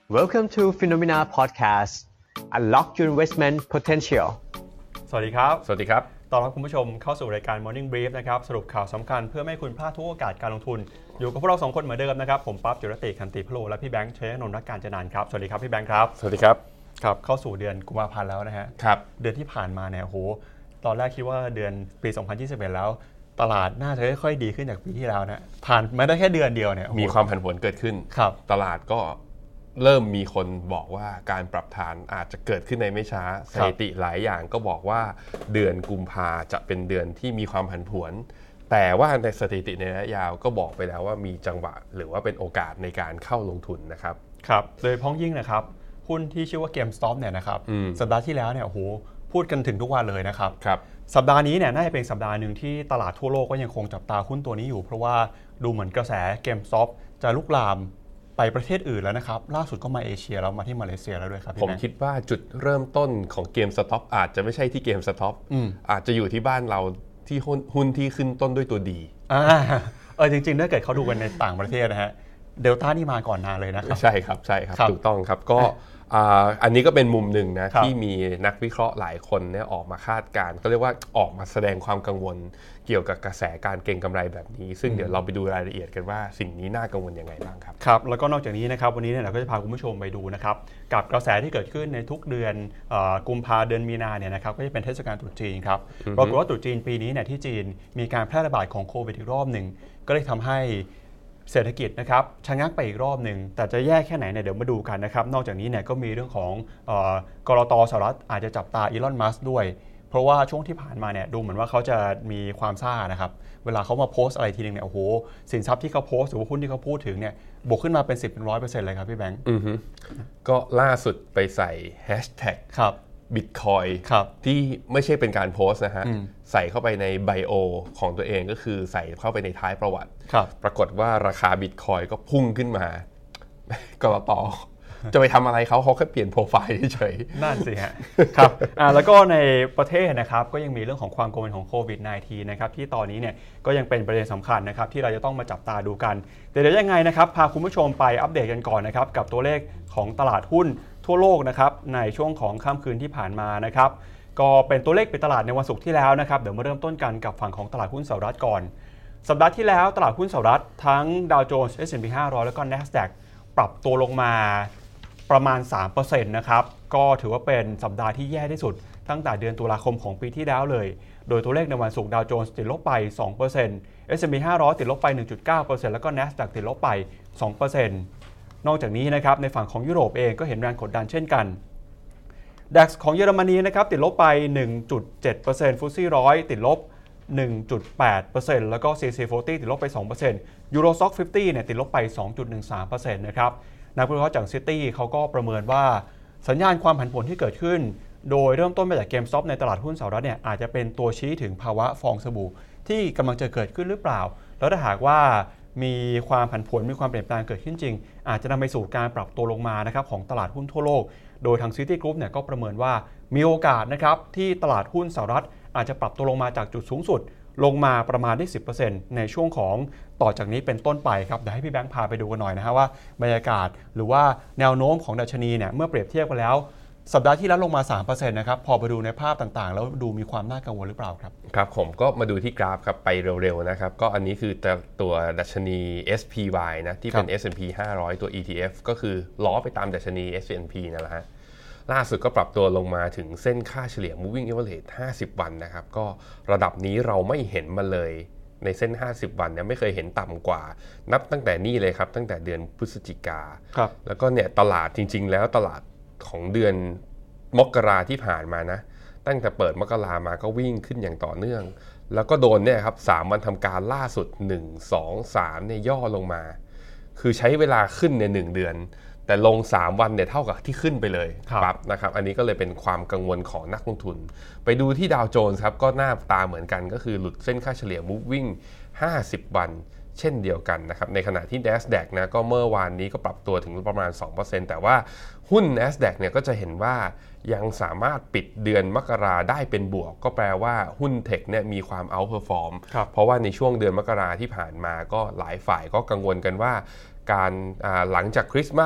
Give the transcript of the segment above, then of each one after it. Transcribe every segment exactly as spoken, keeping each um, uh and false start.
Welcome to Phenomena Podcast. Unlock your investment potential. สวัสดีครับสวัสดีครับต้อนรับคุณผู้ชมเข้าสู่รายการ Morning Brief นะครับสรุปข่าวสำคัญเพื่อไม่ให้คุณพลาดทุกโอกาสการลงทุนอยู่กับพวกเราสองคนเหมือนเดิมนะครับผมปั๊บจุรติคันติพโลและพี่แบงค์เชยนนท์รักการจนานครับสวัสดีครับพี่แบงค์ครับสวัสดีครับครับเข้าสู่เดือนกุมภาพันธ์แล้วนะฮะครับเดือนที่ผ่านมาเนี่ยโหตอนแรกคิดว่าเดือนปีสองพันยี่สิบเอ็ดแล้วตลาดน่าจะค่อยๆดีขึ้นจากปีที่แล้วนะผ่านมาได้แค่เดือนเดียวเนี่ยมีความผันผวนเกิดขึ้นครับตลาดก็เริ่มมีคนบอกว่าการปรับฐานอาจจะเกิดขึ้นในไม่ช้าสถิติหลายอย่างก็บอกว่าเดือนกุมภาจะเป็นเดือนที่มีความผันผวนแต่ว่าในสถิติในระยะยาวก็บอกไปแล้วว่ามีจังหวะหรือว่าเป็นโอกาสในการเข้าลงทุนนะครับครับโดยพ้องยิ่งนะครับหุ้นที่ชื่อว่า GameStop เนี่ยนะครับสัปดาห์ที่แล้วเนี่ยโอ้โหพูดกันถึงทุกวันเลยนะครับครับสัปดาห์นี้เนี่ยน่าจะเป็นสัปดาห์หนึ่งที่ตลาดทั่วโลกก็ยังคงจับตาหุ้นตัวนี้อยู่เพราะว่าดูเหมือนกระแส GameStop จะลุกลามไปประเทศอื่นแล้วนะครับล่าสุดก็มาเอเชียแล้วมาที่มาเลเซียแล้วด้วยครับผมคิดว่าจุดเริ่มต้นของ GameStop อาจจะไม่ใช่ที่ GameStop อาจจะอยู่ที่บ้านเราที่หุ้นที่ขึ้นต้นด้วยตัวดีอ่าเออจริงๆถ้าเกิดเขาดูกันในต่างประเทศนะฮะเดลต้านี่มาก่อนนานเลยนะครับใช่ครับใช่ครับถูกต้องครับก็อันนี้ก็เป็นมุมหนึ่งนะที่มีนักวิเคราะห์หลายคนเนี่ยออกมาคาดการณ์ก็เรียกว่าออกมาแสดงความกังวลเกี่ยวกับกระแสการเก็งกำไรแบบนี้ซึ่งเดี๋ยวเราไปดูรายละเอียดกันว่าสิ่งนี้น่ากังวลยังไงบ้างครับครับแล้วก็นอกจากนี้นะครับวันนี้เนี่ยเราก็จะพาคุณผู้ชมไปดูนะครับกับกระแสที่เกิดขึ้นในทุกเดือนกุมภาเดือนมีนาเนี่ยนะครับก็จะเป็นเทศกาลตรุษจีนครับปรากฏว่าตรุษจีนปีนี้เนี่ยที่จีนมีการแพร่ระบาดของโควิดอีกรอบหนึ่งก็เลยทำให้เศรษฐกิจนะครับชะงักไปอีกรอบหนึ่งแต่จะแย่แค่ไหนเนี่ยเดี๋ยวมาดูกันนะครับนอกจากนี้เนี่ยก็มีเรื่องของเอ่อกลต.สหรัฐอาจจะจับตาอีลอนมัสก์ด้วยเพราะว่าช่วงที่ผ่านมาเนี่ยดูเหมือนว่าเขาจะมีความซ่านะครับเวลาเขามาโพสต์อะไรทีนึงเนี่ยโอ้โหสินทรัพย์ที่เขาโพสต์หรือว่าหุ้นที่เขาพูดถึงเนี่ยบวกขึ้นมาเป็นสิบเป็นร้อยเปอร์เซ็นต์เลยครับพี่แบงค์อือฮึก็ล่าสุดไปใส่แฮชแท็กครับ Bitcoin ที่ไม่ใช่เป็นการโพสต์นะฮะใส่เข้าไปในไบโอของตัวเองก็คือใส่เข้าไปในท้ายประวัติปรากฏว่าราคา Bitcoin ก็พุ่งขึ้นมากลต.จะไปทำอะไรเขาเขาแค่เปลี่ยนโปรไฟล์เฉยๆนั่นสิฮะครับอ่าแล้วก็ในประเทศนะครับก็ยังมีเรื่องของความกังวลของโควิด สิบเก้า นะครับที่ตอนนี้เนี่ยก็ยังเป็นประเด็นสำคัญนะครับที่เราจะต้องมาจับตาดูกันแต่เดี๋ยวยังไงนะครับพาคุณผู้ชมไปอัปเดตกันก่อนนะครับกับตัวเลขของตลาดหุ้นทั่วโลกนะครับในช่วงของค่ำคืนที่ผ่านมานะครับก็เป็นตัวเลขปิดตลาดในวันศุกร์ที่แล้วนะครับเดี๋ยวมาเริ่มต้นกันกับฝั่งของตลาดหุ้นสหรัฐก่อนสัปดาห์ที่แล้วตลาดหุ้นสหรัฐทั้งดาวโจนส์ เอส แอนด์ พี ห้าร้อยแล้วก็ NASDAQ ปรับตัวลงมาประมาณ สามเปอร์เซ็นต์ นะครับก็ถือว่าเป็นสัปดาห์ที่แย่ที่สุดตั้งแต่เดือนตุลาคมของปีที่แล้วเลยโดยตัวเลขในวันศุกร์ดาวโจนส์ติดลบไป สองเปอร์เซ็นต์ เอส แอนด์ พี ห้าร้อยติดลบไป หนึ่งจุดเก้าเปอร์เซ็นต์ แล้วก็ NASDAQ ติดลบไป สองเปอร์เซ็นต์ นอกจากนี้นะครับในฝั่งของยุโรปเองก็เห็นแรงกดดันเช่นกัน ดัค ของเยอรมนีนะครับติดลบไป หนึ่งจุดเจ็ดเปอร์เซ็นต์ ฟุตซี่ร้อยติดลบ หนึ่งจุดแปดเปอร์เซ็นต์ แล้วก็ ซี ซี สี่สิบติดลบไป สองเปอร์เซ็นต์ ยูโรซ็อก ห้าสิบเนี่ยติดลบไป สองจุดหนึ่งสามเปอร์เซ็นต์ นะครับนักวิเคราะห์จากซิตี้เขาก็ประเมินว่าสัญญาณความผันผวนที่เกิดขึ้นโดยเริ่มต้นมาจาก GameStop ในตลาดหุ้นสหรัฐเนี่ยอาจจะเป็นตัวชี้ถึงภาวะฟองสบู่ที่กำลังจะเกิดขึ้นหรือเปล่าแล้วถ้าหากว่ามีความผันผวนมีความเปลี่ยนแปลงเกิดขึ้นจริงอาจจะนำไปสู่การปรับตัวลงมานะครับของตลาดหุ้นทั่วโลกโดยทาง City Group เนี่ยก็ประเมินว่ามีโอกาสนะครับที่ตลาดหุ้นสหรัฐอาจจะปรับตัวลงมาจากจุดสูงสุดลงมาประมาณได้ สิบเปอร์เซ็นต์ ในช่วงของต่อจากนี้เป็นต้นไปครับเดี๋ยวให้พี่แบงค์พาไปดูกันหน่อยนะฮะว่าบรรยากาศหรือว่าแนวโน้มของดัชนีเนี่ยเมื่อเปรียบเทียบกันแล้วสัปดาห์ที่แล้วลงมา สามเปอร์เซ็นต์ นะครับพอไปดูในภาพต่างๆแล้วดูมีความน่ากังวลหรือเปล่าครับครับผมก็มาดูที่กราฟครับไปเร็วๆนะครับก็อันนี้คือตัวดัชนี เอส พี วาย นะที่เป็น เอส แอนด์ พี ห้าร้อยตัว อี ที เอฟ ก็คือล้อไปตามดัชนี เอส แอนด์ พี นั่นแหละฮะล่าสุดก็ปรับตัวลงมาถึงเส้นค่าเฉลี่ย moving average ห้าสิบวันนะครับก็ระดับนี้เราไม่เห็นมาเลยในเส้นห้าสิบวันเนี่ยไม่เคยเห็นต่ำกว่านับตั้งแต่นี่เลยครับตั้งแต่เดือนพฤศจิกาแล้วก็เนี่ยตลาดจริงๆแล้วตลาดของเดือนมกราที่ผ่านมานะตั้งแต่เปิดมกรามาก็วิ่งขึ้นอย่างต่อเนื่องแล้วก็โดนเนี่ยครับสามวันทำการล่าสุดหนึ่ง สอง สามเนี่ยย่อลงมาคือใช้เวลาขึ้นในหนึ่งเดือนแต่ลงสามวันเนี่ยเท่ากับที่ขึ้นไปเลยครับนะครับอันนี้ก็เลยเป็นความกังวลของนักลงทุนไปดูที่ดาวโจนส์ครับก็หน้าตาเหมือนกันก็คือหลุดเส้นค่าเฉลี่ย moving ห้าสิบวันเช่นเดียวกันนะครับในขณะที่ NASDAQ นะก็เมื่อวานนี้ก็ปรับตัวถึงประมาณ สองเปอร์เซ็นต์ แต่ว่าหุ้น NASDAQ เนี่ยก็จะเห็นว่ายังสามารถปิดเดือนมกราได้เป็นบวกก็แปลว่าหุ้นเทคเนี่ยมีความ outperform เพราะว่าในช่วงเดือนมกราที่ผ่านมาก็หลายฝ่ายก็กังวลกันว่าการหลังจากคริสต์มาส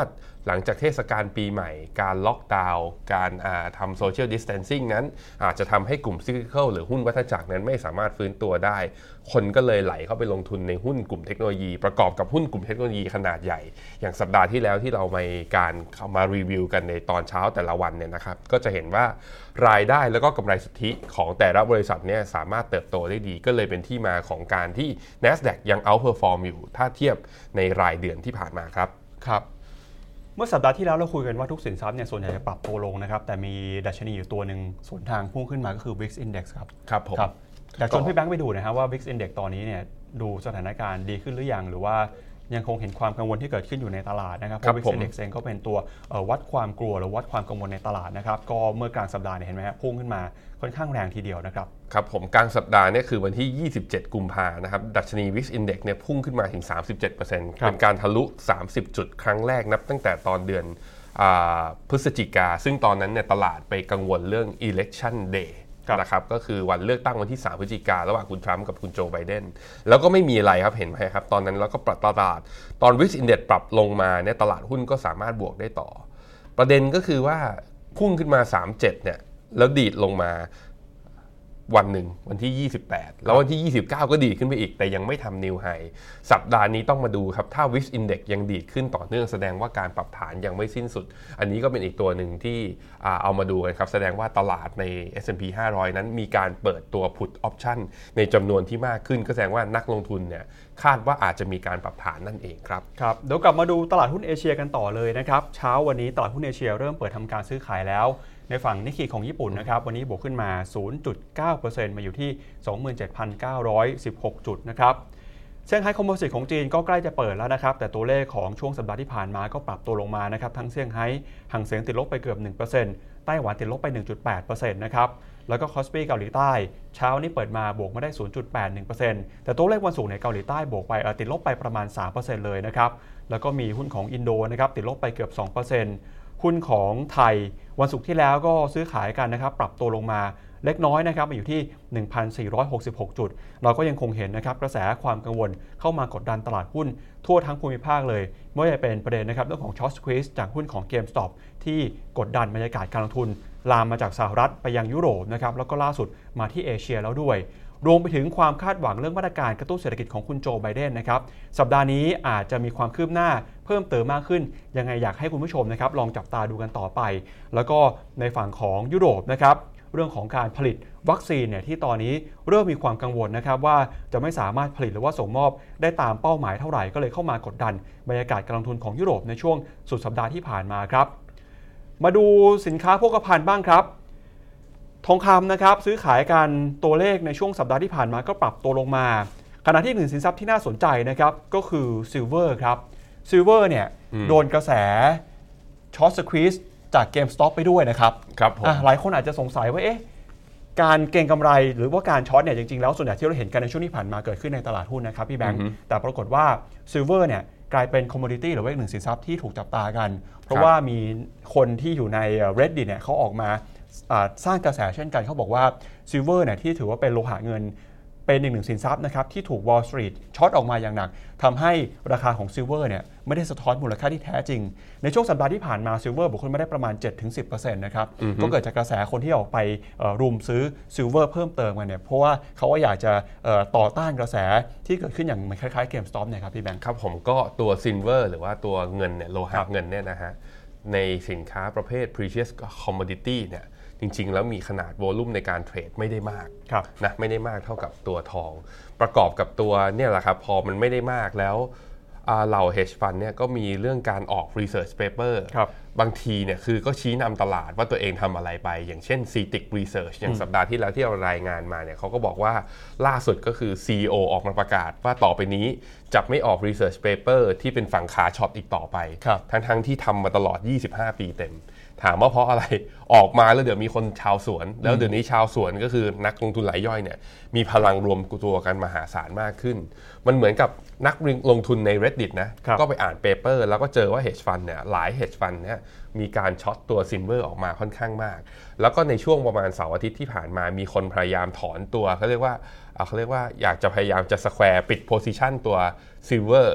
หลังจากเทศกาลปีใหม่การล็อกดาวน์การทำโซเชียลดิสแทนซิ่งนั้นอาจจะทำให้กลุ่มซิคลิคอลหรือหุ้นวัฏจักรนั้นไม่สามารถฟื้นตัวได้คนก็เลยไหลเข้าไปลงทุนในหุ้นกลุ่มเทคโนโลยีประกอบกับหุ้นกลุ่มเทคโนโลยีขนาดใหญ่อย่างสัปดาห์ที่แล้วที่เรามีการมารีวิวกันในตอนเช้าแต่ละวันเนี่ยนะครับก็จะเห็นว่ารายได้แล้วก็กำไรสุทธิของแต่ละบริษัทเนี่ยสามารถเติบโตได้ดีก็เลยเป็นที่มาของการที่ NASDAQ ยัง outperform อยู่ถ้าเทียบในรายเดือนที่ผ่านมาครับครับเมื่อสัปดาห์ที่แล้วเราคุยกันว่าทุกสินทรัพย์เนี่ยส่วนใหญ่จะปรับตัวลงนะครับแต่มีดัชนีอยู่ตัวหนึ่งสวนทางพุ่งขึ้นมาก็คือ วี ไอ เอ็กซ์ Index ครับครับผมอยากชวนพี่แบงค์ไปดูนะครับว่า วี ไอ เอ็กซ์ Index ตอนนี้เนี่ยดูสถานการณ์ดีขึ้นหรือยังหรือว่ายังคงเห็นความกังวลที่เกิดขึ้นอยู่ในตลาดนะครับเพราะ วี ไอ เอ็กซ์ Index เองก็เป็นตัววัดความกลัวหรือวัดความกังวลในตลาดนะครับก็เมื่อกลางสัปดาห์เนี่ยเห็นไหมครับพุ่งขึ้นมาค่อนข้างแรงทีเดียวนะครับครับผมกลางสัปดาห์เนี่ยคือวันที่ยี่สิบเจ็ดกุมภาพันธ์นะครับดัชนี วี ไอ เอ็กซ์ Index เนี่ยพุ่งขึ้นมาถึง สามสิบเจ็ดเปอร์เซ็นต์ เป็นการทะลุสามสิบจุดครั้งแรกนับตั้งแต่ตอนเดือนพฤศจิกาซึ่งตอนนั้นเนี่ยตลาดไปกังวลเรื่อง election day นะครับก็คือวันเลือกตั้งวันที่สามพฤศจิการะหว่างคุณทรัมป์กับคุณโจไบเดนแล้วก็ไม่มีอะไรครับเห็นไหมครับตอนนั้นแล้วก็ปรับตลาดตอน วี ไอ เอ็กซ์ Index ปรับลงมาเนี่ยตลาดหุ้นก็สามารถบวกได้ต่อประเด็นก็คือว่าพุ่งขึ้นมาสามสิบเจ็ดเนี่ยแล้วดีดลงมาวันหนึ่งวันที่ยี่สิบแปดแล้ววันที่ยี่สิบเก้าก็ดีดขึ้นไปอีกแต่ยังไม่ทำนิวไฮสัปดาห์นี้ต้องมาดูครับถ้า วี ไอ เอ็กซ์ Index ยังดีดขึ้นต่อเนื่องแสดงว่าการปรับฐานยังไม่สิ้นสุดอันนี้ก็เป็นอีกตัวหนึ่งที่เอามาดูกันครับแสดงว่าตลาดใน เอส แอนด์ พี ห้าร้อยนั้นมีการเปิดตัว Put Option ในจำนวนที่มากขึ้นก็แสดงว่านักลงทุนเนี่ยคาดว่าอาจจะมีการปรับฐานนั่นเองครับครับเดี๋ยวกลับมาดูตลาดหุ้นเอเชียกันต่อเลยนะครับเช้าวันนี้ตลาดหุ้นเอเชียเริ่มเปิดทำการซื้อขายแล้วในฝั่งนิกเกิของญี่ปุ่นนะครับวันนี้บวกขึ้นมา ศูนย์จุดเก้าเปอร์เซ็นต์ มาอยู่ที่ สองหมื่นเจ็ดพันเก้าร้อยสิบหก จุดนะครับเซี่ยงไฮ้คอมโพสิตของจีนก็ใกล้จะเปิดแล้วนะครับแต่ตัวเลขของช่วงสัปดาห์ที่ผ่านมาก็ปรับตัวลงมานะครับทั้งเซี่ยงไฮ้ห่างเสียงติดลบไปเกือบ หนึ่งเปอร์เซ็นต์ ไต้หวันติดลบไป หนึ่งจุดแปดเปอร์เซ็นต์ นะครับแล้วก็คอสปีเกาหลีใต้เช้านี้เปิดมาบวกมาได้ ศูนย์จุดแปดหนึ่งเปอร์เซ็นต์ แต่ตัวเลขวันศุกร์ในเกาหลีใต้บวกไปติดลบไปประมาณ สามเปอร์เซ็นต์ เลยนะครับแล้วก็มีหุ้นของอินโดนะครับติดลบไปเกือบ สองเปอร์เซ็นต์หุ้นของไทยวันศุกร์ที่แล้วก็ซื้อขายกันนะครับปรับตัวลงมาเล็กน้อยนะครับมาอยู่ที่ หนึ่งพันสี่ร้อยหกสิบหก จุดเราก็ยังคงเห็นนะครับกระแสความกังวลเข้ามากดดันตลาดหุ้นทั่วทั้งภูมิภาคเลยไม่ว่าจะเป็นประเด็นนะครับเรื่องของช็อตสควีซจากหุ้นของ GameStop ที่กดดันบรรยากาศการลงทุนลามมาจากสหรัฐไปยังยุโรปนะครับแล้วก็ล่าสุดมาที่เอเชียแล้วด้วยรวมไปถึงความคาดหวังเรื่องมาตรการกระตุ้นเศรษฐกิจของคุณโจไบเดนนะครับสัปดาห์นี้อาจจะมีความคืบหน้าเพิ่มเติมมากขึ้นยังไงอยากให้คุณผู้ชมนะครับลองจับตาดูกันต่อไปแล้วก็ในฝั่งของยุโรปนะครับเรื่องของการผลิตวัคซีนเนี่ยที่ตอนนี้เริ่มมีความกังวลนะครับว่าจะไม่สามารถผลิตหรือว่าส่งมอบได้ตามเป้าหมายเท่าไหร่ก็เลยเข้ามากดดันบรรยากาศการลงทุนของยุโรปในช่วงสุดสัปดาห์ที่ผ่านมาครับมาดูสินค้าโภคภัณฑ์บ้างครับทองคำนะครับซื้อขายกันตัวเลขในช่วงสัปดาห์ที่ผ่านมาก็ปรับตัวลงมาขณะที่หนึ่งสินทรัพย์ที่น่าสนใจนะครับก็คือซิลเวอร์ครับซิลเวอร์เนี่ยโดนกระแสช็อตสควีซจาก GameStop ไปด้วยนะครับครับผมหลายคนอาจจะสงสัยว่าเอ๊ะการเก็งกำไรหรือว่าการช็อตเนี่ยจริงๆแล้วส่วนใหญ่ที่เราเห็นกันในช่วงที่ผ่านมาเกิดขึ้นในตลาดหุ้นนะครับพี่แบงค์แต่ปรากฏว่าซิลเวอร์เนี่ยกลายเป็นคอมมูนิตี้หรือว่าอีกหนึ่งสินทรัพย์ที่ถูกจับตากันเพราะว่ามีคนที่อยู่ใน Reddit เนี่ยเขาออกมาสร้างกระแสเช่นกันเขาบอกว่าซิลเวอร์เนี่ยที่ถือว่าเป็นโลหะเงินเป็นอีกหนึ่งสินทรัพย์นะครับที่ถูก Wall Street ช็อตออกมาอย่างหนักทำให้ราคาของซิลเวอร์เนี่ยไม่ได้สะท้อนมูลค่าที่แท้จริงในช่วงสัปดาห์ที่ผ่านมาซิลเวอร์บุคคลไม่ได้ประมาณ เจ็ดถึงสิบเปอร์เซ็นต์ นะครับก็เกิดจากกระแสคนที่ออกไปรุมซื้อซิลเวอร์เพิ่มเติมกันเนี่ยเพราะว่าเขาว่าอยากจะต่อต้านกระแสที่เกิดขึ้นอย่างคล้ายๆ GameStop เนี่ยครับพี่แบงค์ครับผมก็ตัวซิลเวอร์หรือว่าตัวเงินเนี่ยโลหะเงินเนี่ยนะฮะในสินค้าประเภท precious commodity เนี่ยจริงๆแล้วมีขนาดโวลุ่มในการเทรดไม่ได้มากนะไม่ได้มากเท่ากับตัวทองประกอบกับตัวเนี่ยแหละครับพอมันไม่ได้มากแล้วเหล่า hedge fund เนี่ยก็มีเรื่องการออก research paper บางทีเนี่ยคือก็ชี้นำตลาดว่าตัวเองทำอะไรไปอย่างเช่น ซี ที ไอ ซี Research อย่างสัปดาห์ที่แล้วที่เรารายงานมาเนี่ยเขาก็บอกว่าล่าสุดก็คือ ซี อี โอ ออกมาประกาศว่าต่อไปนี้จะไม่ออก research paper ที่เป็นฝั่งขาช็อตอีกต่อไปทั้งๆที่ทำมาตลอดยี่สิบห้าปีเต็มถามว่าเพราะอะไรออกมาแล้วเดี๋ยวมีคนชาวสวนแล้วเดี๋ยวนี้ชาวสวนก็คือนักลงทุนรายย่อยเนี่ยมีพลังรวมตัวกันมหาศาลมากขึ้นมันเหมือนกับนักลงทุนใน Reddit นะก็ไปอ่านเปเปอร์แล้วก็เจอว่า hedge fund เนี่ยหลาย hedge fund เนี่ยมีการช็อตตัวซิลเวอร์ออกมาค่อนข้างมากแล้วก็ในช่วงประมาณเสาร์อาทิตย์ที่ผ่านมามีคนพยายามถอนตัวเขาเรียกว่าเขาเรียกว่าอยากจะพยายามจะสแควร์ปิดโพซิชันตัวซิลเวอร์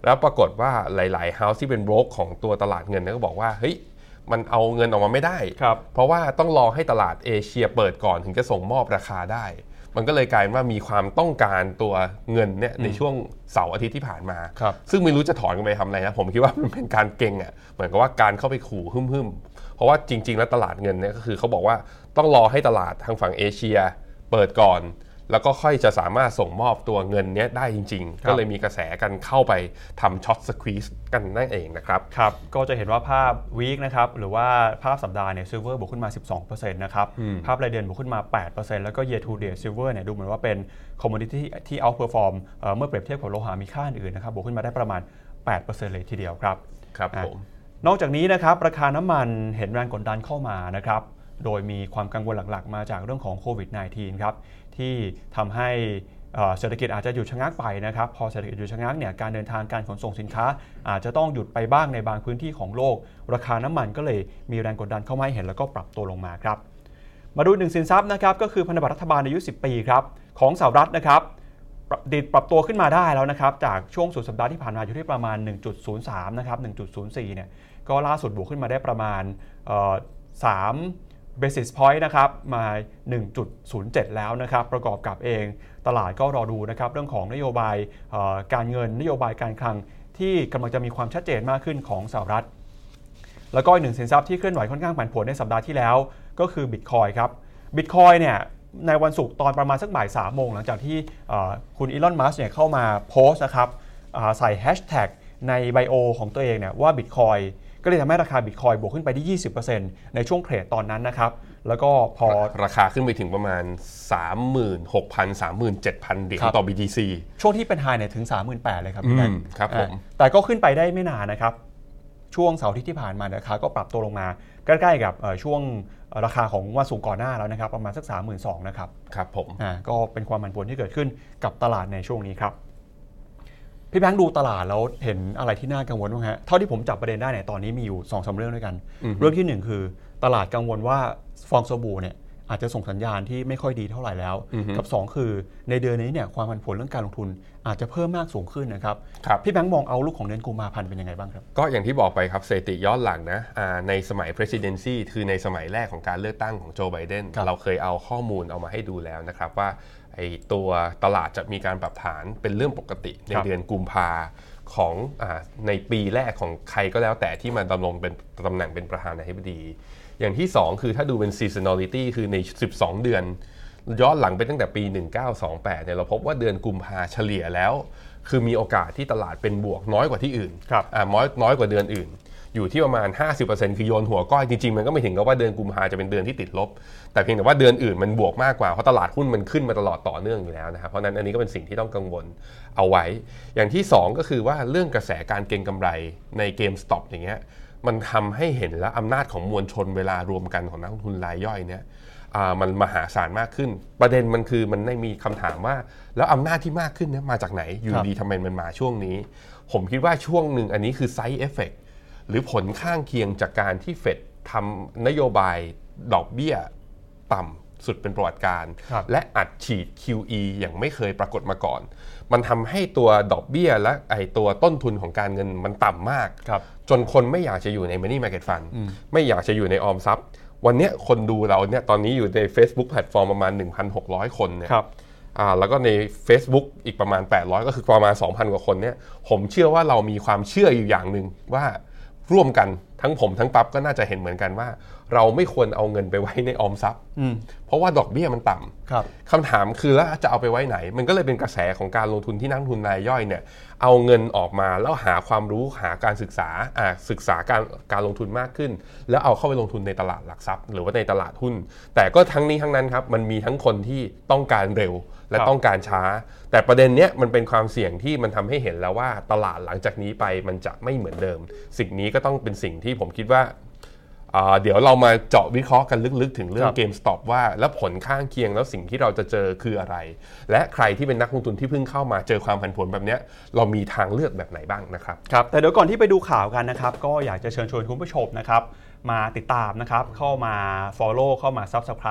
แล้วปรากฏว่าหลายๆ house ที่เป็นโบรกของตัวตลาดเงินก็บอกว่าเฮ้ยมันเอาเงินออกมาไม่ได้เพราะว่าต้องรอให้ตลาดเอเชียเปิดก่อนถึงจะส่งมอบราคาได้มันก็เลยกลายว่ามีความต้องการตัวเงินเนี่ยในช่วงเสาร์อาทิตย์ที่ผ่านมาซึ่งไม่รู้จะถอนกันไปทำอะไรนะผมคิดว่ามันเป็นการเก็งอ่ะเหมือนกับว่าการเข้าไปขู่หึ่มๆเพราะว่าจริงๆแล้วตลาดเงินเนี่ยก็คือเขาบอกว่าต้องรอให้ตลาดทางฝั่งเอเชียเปิดก่อนแล้วก็ค่อยจะสามารถส่งมอบตัวเงินนี้ได้จริงๆก็เลยมีกระแสกันเข้าไปทำช็อตสควีซกันนั่นเองนะครับครับก็จะเห็นว่าภาพวีคนะครับหรือว่าภาพสัปดาห์เนี่ยซิลเวอร์บวกขึ้นมา สิบสองเปอร์เซ็นต์ นะครับภาพรายเดือนบวกขึ้นมา แปดเปอร์เซ็นต์ แล้วก็ year to date silver เนี่ยดูเหมือนว่าเป็นคอมมูนิตี้ที่ outperform เอ่อเมื่อเปรียบเทียบกับโลหะมีค่าอื่นนะครับบวกขึ้นมาได้ประมาณ แปดเปอร์เซ็นต์ เลยทีเดียวครับครับผมนอกจากนี้นะครับราคาน้ำมันเห็นแรงกดดันเข้ามานะครับโดยมีความกังวลหลักๆมาจากเรื่องของโควิด สิบเก้า ครับที่ทำให้เศรษฐกิจอาจจะหยุดชะงักไปนะครับพอเศรษฐกิจหยุดชะงักเนี่ยการเดินทางการขนส่งสินค้าอาจจะต้องหยุดไปบ้างในบางพื้นที่ของโลกราคาน้ำมันก็เลยมีแรงกดดันเข้ามาให้เห็นแล้วก็ปรับตัวลงมาครับมาดูหนึ่งสินทรัพย์นะครับก็คือพันธบัตรรัฐบาลอายุสิบปีครับของสหรัฐนะครับดิดปรับตัวขึ้นมาได้แล้วนะครับจากช่วงสุดสัปดาห์ที่ผ่านมาอยู่ที่ประมาณ หนึ่งจุดศูนย์สาม นะครับ หนึ่งจุดศูนย์สี่ เนี่ยก็ล่าสุดบวกขึ้นมาได้ประมาณสาม basis point นะครับมา หนึ่งจุดศูนย์เจ็ด แล้วนะครับประกอบกับเองตลาดก็รอดูนะครับเรื่องของนโยบายการเงินนโยบายการคลังที่กำลังจะมีความชัดเจนมากขึ้นของสหรัฐแล้วก็อีกหนึ่งสินทรัพย์ที่เคลื่อนไหวค่อนข้างผันผวนในสัปดาห์ที่แล้วก็คือ Bitcoin ครับ Bitcoin เนี่ยในวันศุกร์ตอนประมาณสักบ่ายสามโมงหลังจากที่คุณอีลอนมัสก์เนี่ยเข้ามาโพสต์นะครับใส่แฮชแท็กในไบโอของตัวเองเนี่ยว่า Bitcoinก็เลยทำให้ราคา Bitcoin บวกขึ้นไปที่ ยี่สิบเปอร์เซ็นต์ ในช่วงเทรดตอนนั้นนะครับแล้วก็พอราคาขึ้นไปถึงประมาณ สามหมื่นหกพัน สามหมื่นเจ็ดพัน เหรียญต่อ บี ที ซีช่วงที่เป็นไฮเนี่ยถึง สามหมื่นแปดพัน เลยครับพี่แบงค์ครับผมแต่ก็ขึ้นไปได้ไม่นานนะครับช่วงเสาร์อาทิตย์ที่ผ่านมาราคาก็ปรับตัวลงมาใกล้ๆกับช่วงราคาของวันศุกร์ก่อนหน้าแล้วนะครับประมาณสัก สามหมื่นสองพัน นะครับครับผมอ่าก็เป็นความผันผวนที่เกิดขึ้นกับตลาดในช่วงนี้ครับพี่แบงค์ดูตลาดแล้วเห็นอะไรที่น่ากังวลบ้างฮะเท่าที่ผมจับประเด็นได้เนี่ยตอนนี้มีอยู่ สองสาม เรื่องด้วยกันเรื่องที่หนึ่งคือตลาดกังวลว่าฟองสบู่เนี่ยอาจจะส่งสัญญาณที่ไม่ค่อยดีเท่าไหร่แล้วกับสองคือในเดือนนี้เนี่ยความผันผวนเรื่องการลงทุนอาจจะเพิ่มมากสูงขึ้นนะครับพี่แบงค์มองเอาลุกของเดือนกุมภาพันธ์เป็นยังไงบ้างครับก็อย่างที่บอกไปครับสถิติย้อนหลังนะในสมัย presidency คือในสมัยแรกของการเลือกตั้งของโจไบเดนเราเคยเอาข้อมูลเอามาให้ดูแล้วนะครับว่าไอ้ตัวตลาดจะมีการปรับฐานเป็นเรื่องปกติในเดือนกุมภาของอ่าในปีแรกของใครก็แล้วแต่ที่มาดำรงเป็นตำแหน่งเป็นประธานาธิบดีอย่างที่สองคือถ้าดูเป็น seasonality คือในสิบสองเดือนย้อนหลังไปตั้งแต่ปีหนึ่งพันเก้าร้อยยี่สิบแปดเนี่ยเราพบว่าเดือนกุมภาเฉลี่ยแล้วคือมีโอกาสที่ตลาดเป็นบวกน้อยกว่าที่อื่นอ่าน้อยน้อยกว่าเดือนอื่นอยู่ที่ประมาณ ห้าสิบเปอร์เซ็นต์ คือโยนหัวก้อยจริงๆมันก็ไม่ถึงกับว่าเดือนกุมภาจะเป็นเดือนที่ติดลบแต่เพียงแต่ว่าเดือนอื่นมันบวกมากกว่าเพราะตลาดหุ้นมันขึ้นมาตลอดต่อเนื่องอยู่แล้วนะครับเพราะนั้นอันนี้ก็เป็นสิ่งที่ต้องกังวลเอาไว้อย่างที่สองก็คือว่าเรื่องกระแสการเก็งกำไรใน GameStop อย่างเงี้ยมันทำให้เห็นแล้วอำนาจของมวลชนเวลารวมกันของนักลงทุนรายย่อยเนี่ยมันมหาศาลมากขึ้นประเด็นมันคือมันได้มีคำถามว่าแล้วอำนาจที่มากขึ้นเนี่ยมาจากไหนอยู่ดีทำไมมันมาช่วงนี้ผมคิดว่าช่วงหนึ่งอันนี้คือ side effect หรือผลข้างเคียงจากการที่เฟดทำนโยบายดอกเบี้ยต่ำสุดเป็นประวัติการและอัดฉีด คิว อี อย่างไม่เคยปรากฏมาก่อนมันทำให้ตัวดอกเบี้ยและไอตัวต้นทุนของการเงินมันต่ำมากจนคนไม่อยากจะอยู่ใน Money Market Fund ไม่อยากจะอยู่ในออมทรัพย์วันนี้คนดูเราเนี่ยตอนนี้อยู่ใน Facebook แพลตฟอร์มประมาณ หนึ่งพันหกร้อย คนเนี่ยอ่าแล้วก็ใน Facebook อีกประมาณแปดร้อยก็คือประมาณ สองพัน กว่าคนเนี่ยผมเชื่อว่าเรามีความเชื่ออยู่อย่างนึงว่าร่วมกันทั้งผมทั้งปั๊บก็น่าจะเห็นเหมือนกันว่าเราไม่ควรเอาเงินไปไว้ในออมทรัพย์เพราะว่าดอกเบี้ยมันต่ำคำถามคือแล้วจะเอาไปไว้ไหนมันก็เลยเป็นกระแสของการลงทุนที่นักลงทุนรายย่อยเนี่ยเอาเงินออกมาแล้วหาความรู้หาการศึกษาอ่าศึกษาการการลงทุนมากขึ้นแล้วเอาเข้าไปลงทุนในตลาดหลักทรัพย์หรือว่าในตลาดหุ้นแต่ก็ทั้งนี้ทั้งนั้นครับมันมีทั้งคนที่ต้องการเร็วและต้องการช้าแต่ประเด็นเนี้ยมันเป็นความเสี่ยงที่มันทำให้เห็นแล้วว่าตลาดหลังจากนี้ไปมันจะไม่เหมือนเดิมสิ่งนี้ก็ต้องเป็นสิ่งที่ผมคิดว่าเดี๋ยวเรามาเจาะวิเคราะห์กันลึกๆถึงเรื่อง GameStop ว่าแล้วผลข้างเคียงแล้วสิ่งที่เราจะเจอคืออะไรและใครที่เป็นนักลงทุนที่เพิ่งเข้ามาเจอความผันผวนแบบนี้เรามีทางเลือกแบบไหนบ้างนะครับครับแต่เดี๋ยวก่อนที่ไปดูข่าวกันนะครับก็อยากจะเชิญชวนคุณผู้ชมนะครับมาติดตามนะครับเข้ามา follow เข้ามา subscribe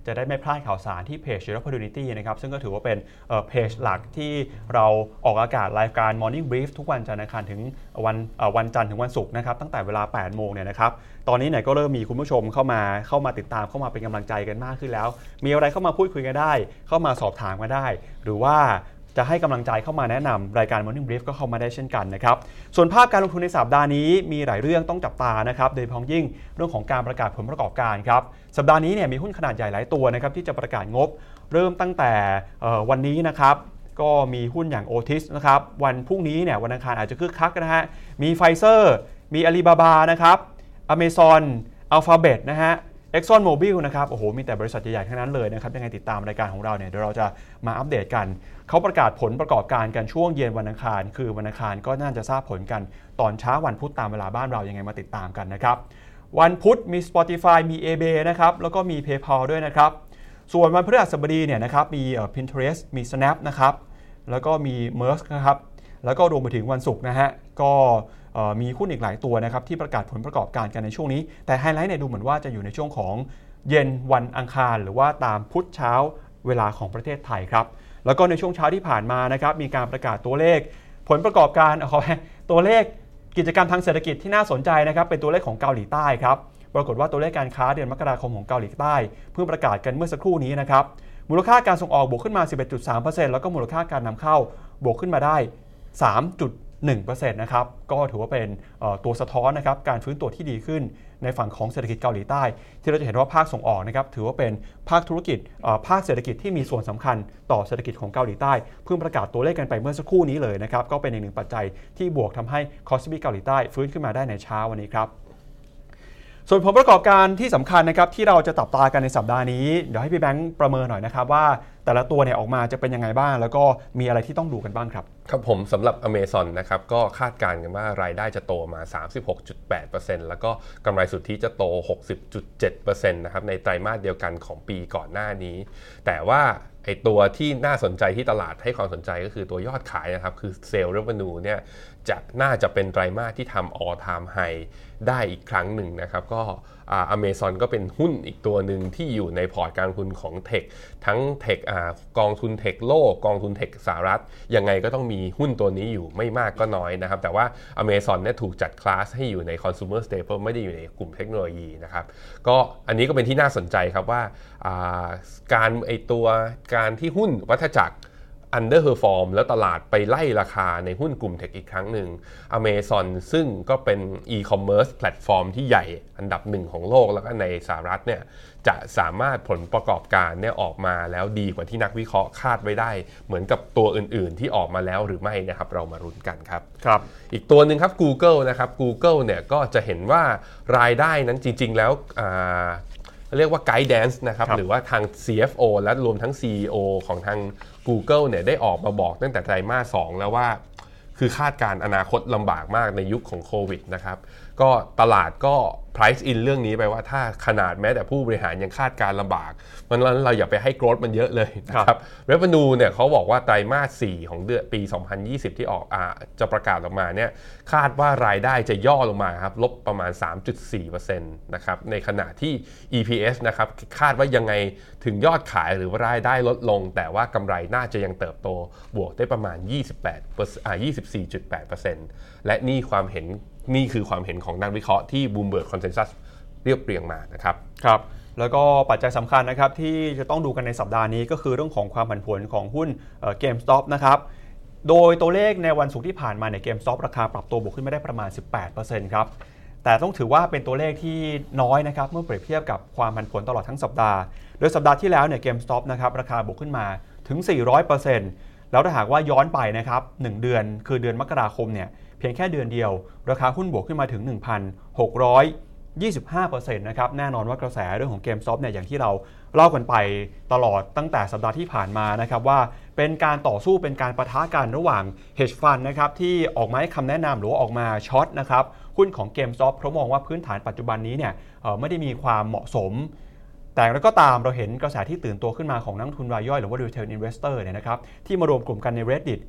จะได้ไม่พลาดข่าวสารที่เพจ Trade Opportunity นะครับซึ่งก็ถือว่าเป็นเพจหลักที่เราออกอากาศรายการ Morning Brief ทุกวันจันทร์อังคารถึงวันวันจันทร์ถึงวันศุกร์นะครับตั้งแต่เวลา แปดโมงเนี่ยนะครับตอนนี้เนี่ยก็เริ่มมีคุณผู้ชมเข้ามาเข้ามาติดตามเข้ามาเป็นกำลังใจกันมากขึ้นแล้วมีอะไรเข้ามาพูดคุยกันได้เข้ามาสอบถามกันได้หรือว่าจะให้กำลังใจเข้ามาแนะนำรายการ Morning Brief ก็เข้ามาได้เช่นกันนะครับส่วนภาพการลงทุนในสัปดาห์นี้มีหลายเรื่องต้องจับตานะครับโดยเฉพาะยิ่งเรื่องของการประกาศผลประกอบการครับสัปดาห์นี้เนี่ยมีหุ้นขนาดใหญ่หลายตัวนะครับที่จะประกาศงบเริ่มตั้งแต่วันนี้นะครับก็มีหุ้นอย่าง Otis นะครับวันพรุ่งนี้เนี่ยวันอังคารอาจจะคึกคักนะฮะมี Pfizer มี Alibaba นะครับ Amazon Alphabet นะฮะExxon Mobil นะครับโอ้โหมีแต่บริษัทใหญ่ๆทั้งนั้นเลยนะครับยังไงติดตามรายการของเราเนี่ยเดี๋ยวเราจะมาอัปเดตกันเขาประกาศผลประกอบการกันช่วงเย็นวันอังคารคือวันอังคารก็น่าจะทราบผลกันตอนเช้าวันพุธตามเวลาบ้านเรายังไงมาติดตามกันนะครับวันพุธมี Spotify มี eBay นะครับแล้วก็มี PayPal ด้วยนะครับส่วนวันพฤหัสบดีเนี่ยนะครับมี Pinterest มี Snap นะครับแล้วก็มี Merck นะครับแล้วก็รวมไปถึงวันศุกร์นะฮะก็มีหุ้นอีกหลายตัวนะครับที่ประกาศผลประกอบการกันในช่วงนี้แต่ไฮไลท์เนี่ยดูเหมือนว่าจะอยู่ในช่วงของเย็นวันอังคารหรือว่าตามพุธเช้าเวลาของประเทศไทยครับแล้วก็ในช่วงเช้าที่ผ่านมานะครับมีการประกาศตัวเลขผลประกอบการขอตัวเลขกิจกรรมทางเศรษฐกิจที่น่าสนใจนะครับเป็นตัวเลขของเกาหลีใต้ครับปรากฏว่าตัวเลขการค้าเดือนมกราคมของเกาหลีใต้เพิ่งประกาศกันเมื่อสักครู่นี้นะครับมูลค่าการส่งออกบวกขึ้นมา สิบเอ็ดจุดสามเปอร์เซ็นต์ แล้วก็มูลค่าการนำเข้าบวกขึ้นมาได้ สามจุดหนึ่งเปอร์เซ็นต์ นะครับก็ถือว่าเป็นตัวสะท้อนนะครับการฟื้นตัวที่ดีขึ้นในฝั่งของเศรษฐกิจเกาหลีใต้ที่เราจะเห็นว่าภาคส่งออกนะครับถือว่าเป็นภาคธุรกิจภาคเศรษฐกิจที่มีส่วนสำคัญต่อเศรษฐกิจของเกาหลีใต้เพิ่งประกาศตัวเลขกันไปเมื่อสักครู่นี้เลยนะครับก็เป็นอีกหนึ่งปัจจัยที่บวกทำให้คอสปีเกาหลีใต้ฟื้นขึ้นมาได้ในเช้าวันนี้ครับส่วนผลประกอบการที่สำคัญนะครับที่เราจะจับตากันในสัปดาห์นี้เดี๋ยวให้พี่แบงค์ประเมินหน่อยนะครับว่าแต่ละตัวเนี่ยออกมาจะเป็นยังไงบ้างแล้วก็มีอะไรที่ต้องดูกันบ้างครับครับผมสำหรับ Amazon นะครับก็คาดการณ์กันว่ารายได้จะโตมา สามสิบหกจุดแปดเปอร์เซ็นต์ แล้วก็กำไรสุทธิจะโต หกสิบจุดเจ็ดเปอร์เซ็นต์ นะครับในไตรมาสเดียวกันของปีก่อนหน้านี้แต่ว่าไอตัวที่น่าสนใจที่ตลาดให้ความสนใจก็คือตัวยอดขายนะครับคือ Sales Revenue เนี่ยจะน่าจะเป็นไตรมาสที่ทำ All Time High ได้อีกครั้งหนึ่งนะครับก็อ่า Amazon ก็เป็นหุ้นอีกตัวหนึ่งที่อยู่ในพอร์ตการลงทุนของเทคทั้งเทคอ่ากองทุนเทคโลกกองทุนเทคสหรัฐยังไงก็ต้องมีหุ้นตัวนี้อยู่ไม่มากก็น้อยนะครับแต่ว่า Amazon เนี่ยถูกจัดคลาสให้อยู่ใน Consumer Staple ไม่ได้อยู่ในกลุ่มเทคโนโลยีนะครับก็อันนี้ก็เป็นที่น่าสนใจครับว่าการไอตัวการที่หุ้นวัฏจักรunderperform แล้วตลาดไปไล่ราคาในหุ้นกลุ่มเทคอีกครั้งหนึ่ง Amazon ซึ่งก็เป็น e-commerce แพลตฟอร์มที่ใหญ่อันดับหนึ่งของโลกแล้วก็ในสหรัฐเนี่ยจะสามารถผลประกอบการเนี่ยออกมาแล้วดีกว่าที่นักวิเคราะห์คาดไว้ได้เหมือนกับตัวอื่นๆที่ออกมาแล้วหรือไม่นะครับเรามาลุ้นกันครับครับอีกตัวหนึ่งครับ Google นะครับ Google เนี่ยก็จะเห็นว่ารายได้นั้นจริงๆแล้วเรียกว่า guidance นะครับหรือว่าทาง ซี เอฟ โอ และรวมทั้ง ซี อี โอ ของทาง Google เนี่ยได้ออกมาบอกตั้งแต่ไตรมาสสองแล้วว่าคือคาดการอนาคตลำบากมากในยุคของโควิดนะครับก็ตลาดก็ price in เรื่องนี้ไปว่าถ้าขนาดแม้แต่ผู้บริหารยังคาดการลำบากมันเราอย่าไปให้ growth มันเยอะเลยนะครับ revenue เนี่ยเขาบอกว่าไตรมาสสี่ของเดือนปีสองพันยี่สิบที่ออกอ่าจะประกาศออกมาเนี่ยคาดว่ารายได้จะย่อลงมาครับลบประมาณ สามจุดสี่เปอร์เซ็นต์ นะครับในขณะที่ อี พี เอส นะครับคาดว่ายังไงถึงยอดขายหรือว่ารายได้ลดลงแต่ว่ากำไรน่าจะยังเติบโตบวกได้ประมาณยี่สิบแปดเปอร์เซ็นต์อ่า ยี่สิบสี่จุดแปดเปอร์เซ็นต์ และนี่ความเห็นนี่คือความเห็นของนักวิเคราะห์ที่ Bloomberg Consensus เรียบเรียงมานะครับครับแล้วก็ปัจจัยสำคัญนะครับที่จะต้องดูกันในสัปดาห์นี้ก็คือเรื่องของความผันผวนของหุ้น GameStop นะครับโดยตัวเลขในวันศุกร์ที่ผ่านมาเนี่ย GameStop ราคาปรับตัวบวกขึ้นมาได้ประมาณ สิบแปดเปอร์เซ็นต์ ครับแต่ต้องถือว่าเป็นตัวเลขที่น้อยนะครับเมื่อเปรียบเทียบกับความผันผวนตลอดทั้งสัปดาห์โดยสัปดาห์ที่แล้วเนี่ย GameStop นะครับราคาบวกขึ้นมาถึง สี่ร้อยเปอร์เซ็นต์ แล้วถ้าหากว่าย้อนไปนะครับหนึ่งเดือนคือเดือนมกราคมเนี่ยเพียงแค่เดือนเดียวราคาหุ้นบวกขึ้นมาถึง หนึ่งพันหกร้อยยี่สิบห้าเปอร์เซ็นต์ นะครับแน่นอนว่ากระแสเรื่องของ GameStop เนี่ยอย่างที่เราเล่ากันไปตลอดตั้งแต่สัปดาห์ที่ผ่านมานะครับว่าเป็นการต่อสู้เป็นการปะทะกันระหว่าง hedge fund นะครับที่ออกมาให้คำแนะนำหรือว่าออกมาช็อตนะครับหุ้นของ GameStop เพราะมองว่าพื้นฐานปัจจุบันนี้เนี่ยไม่ได้มีความเหมาะสมแต่แล้วก็ตามเราเห็นกระแสที่ตื่นตัวขึ้นมาของนักลงทุนรายย่อยหรือว่า retail investor เนี่ยนะครับที่มารวมกลุ่มกันใน Reddit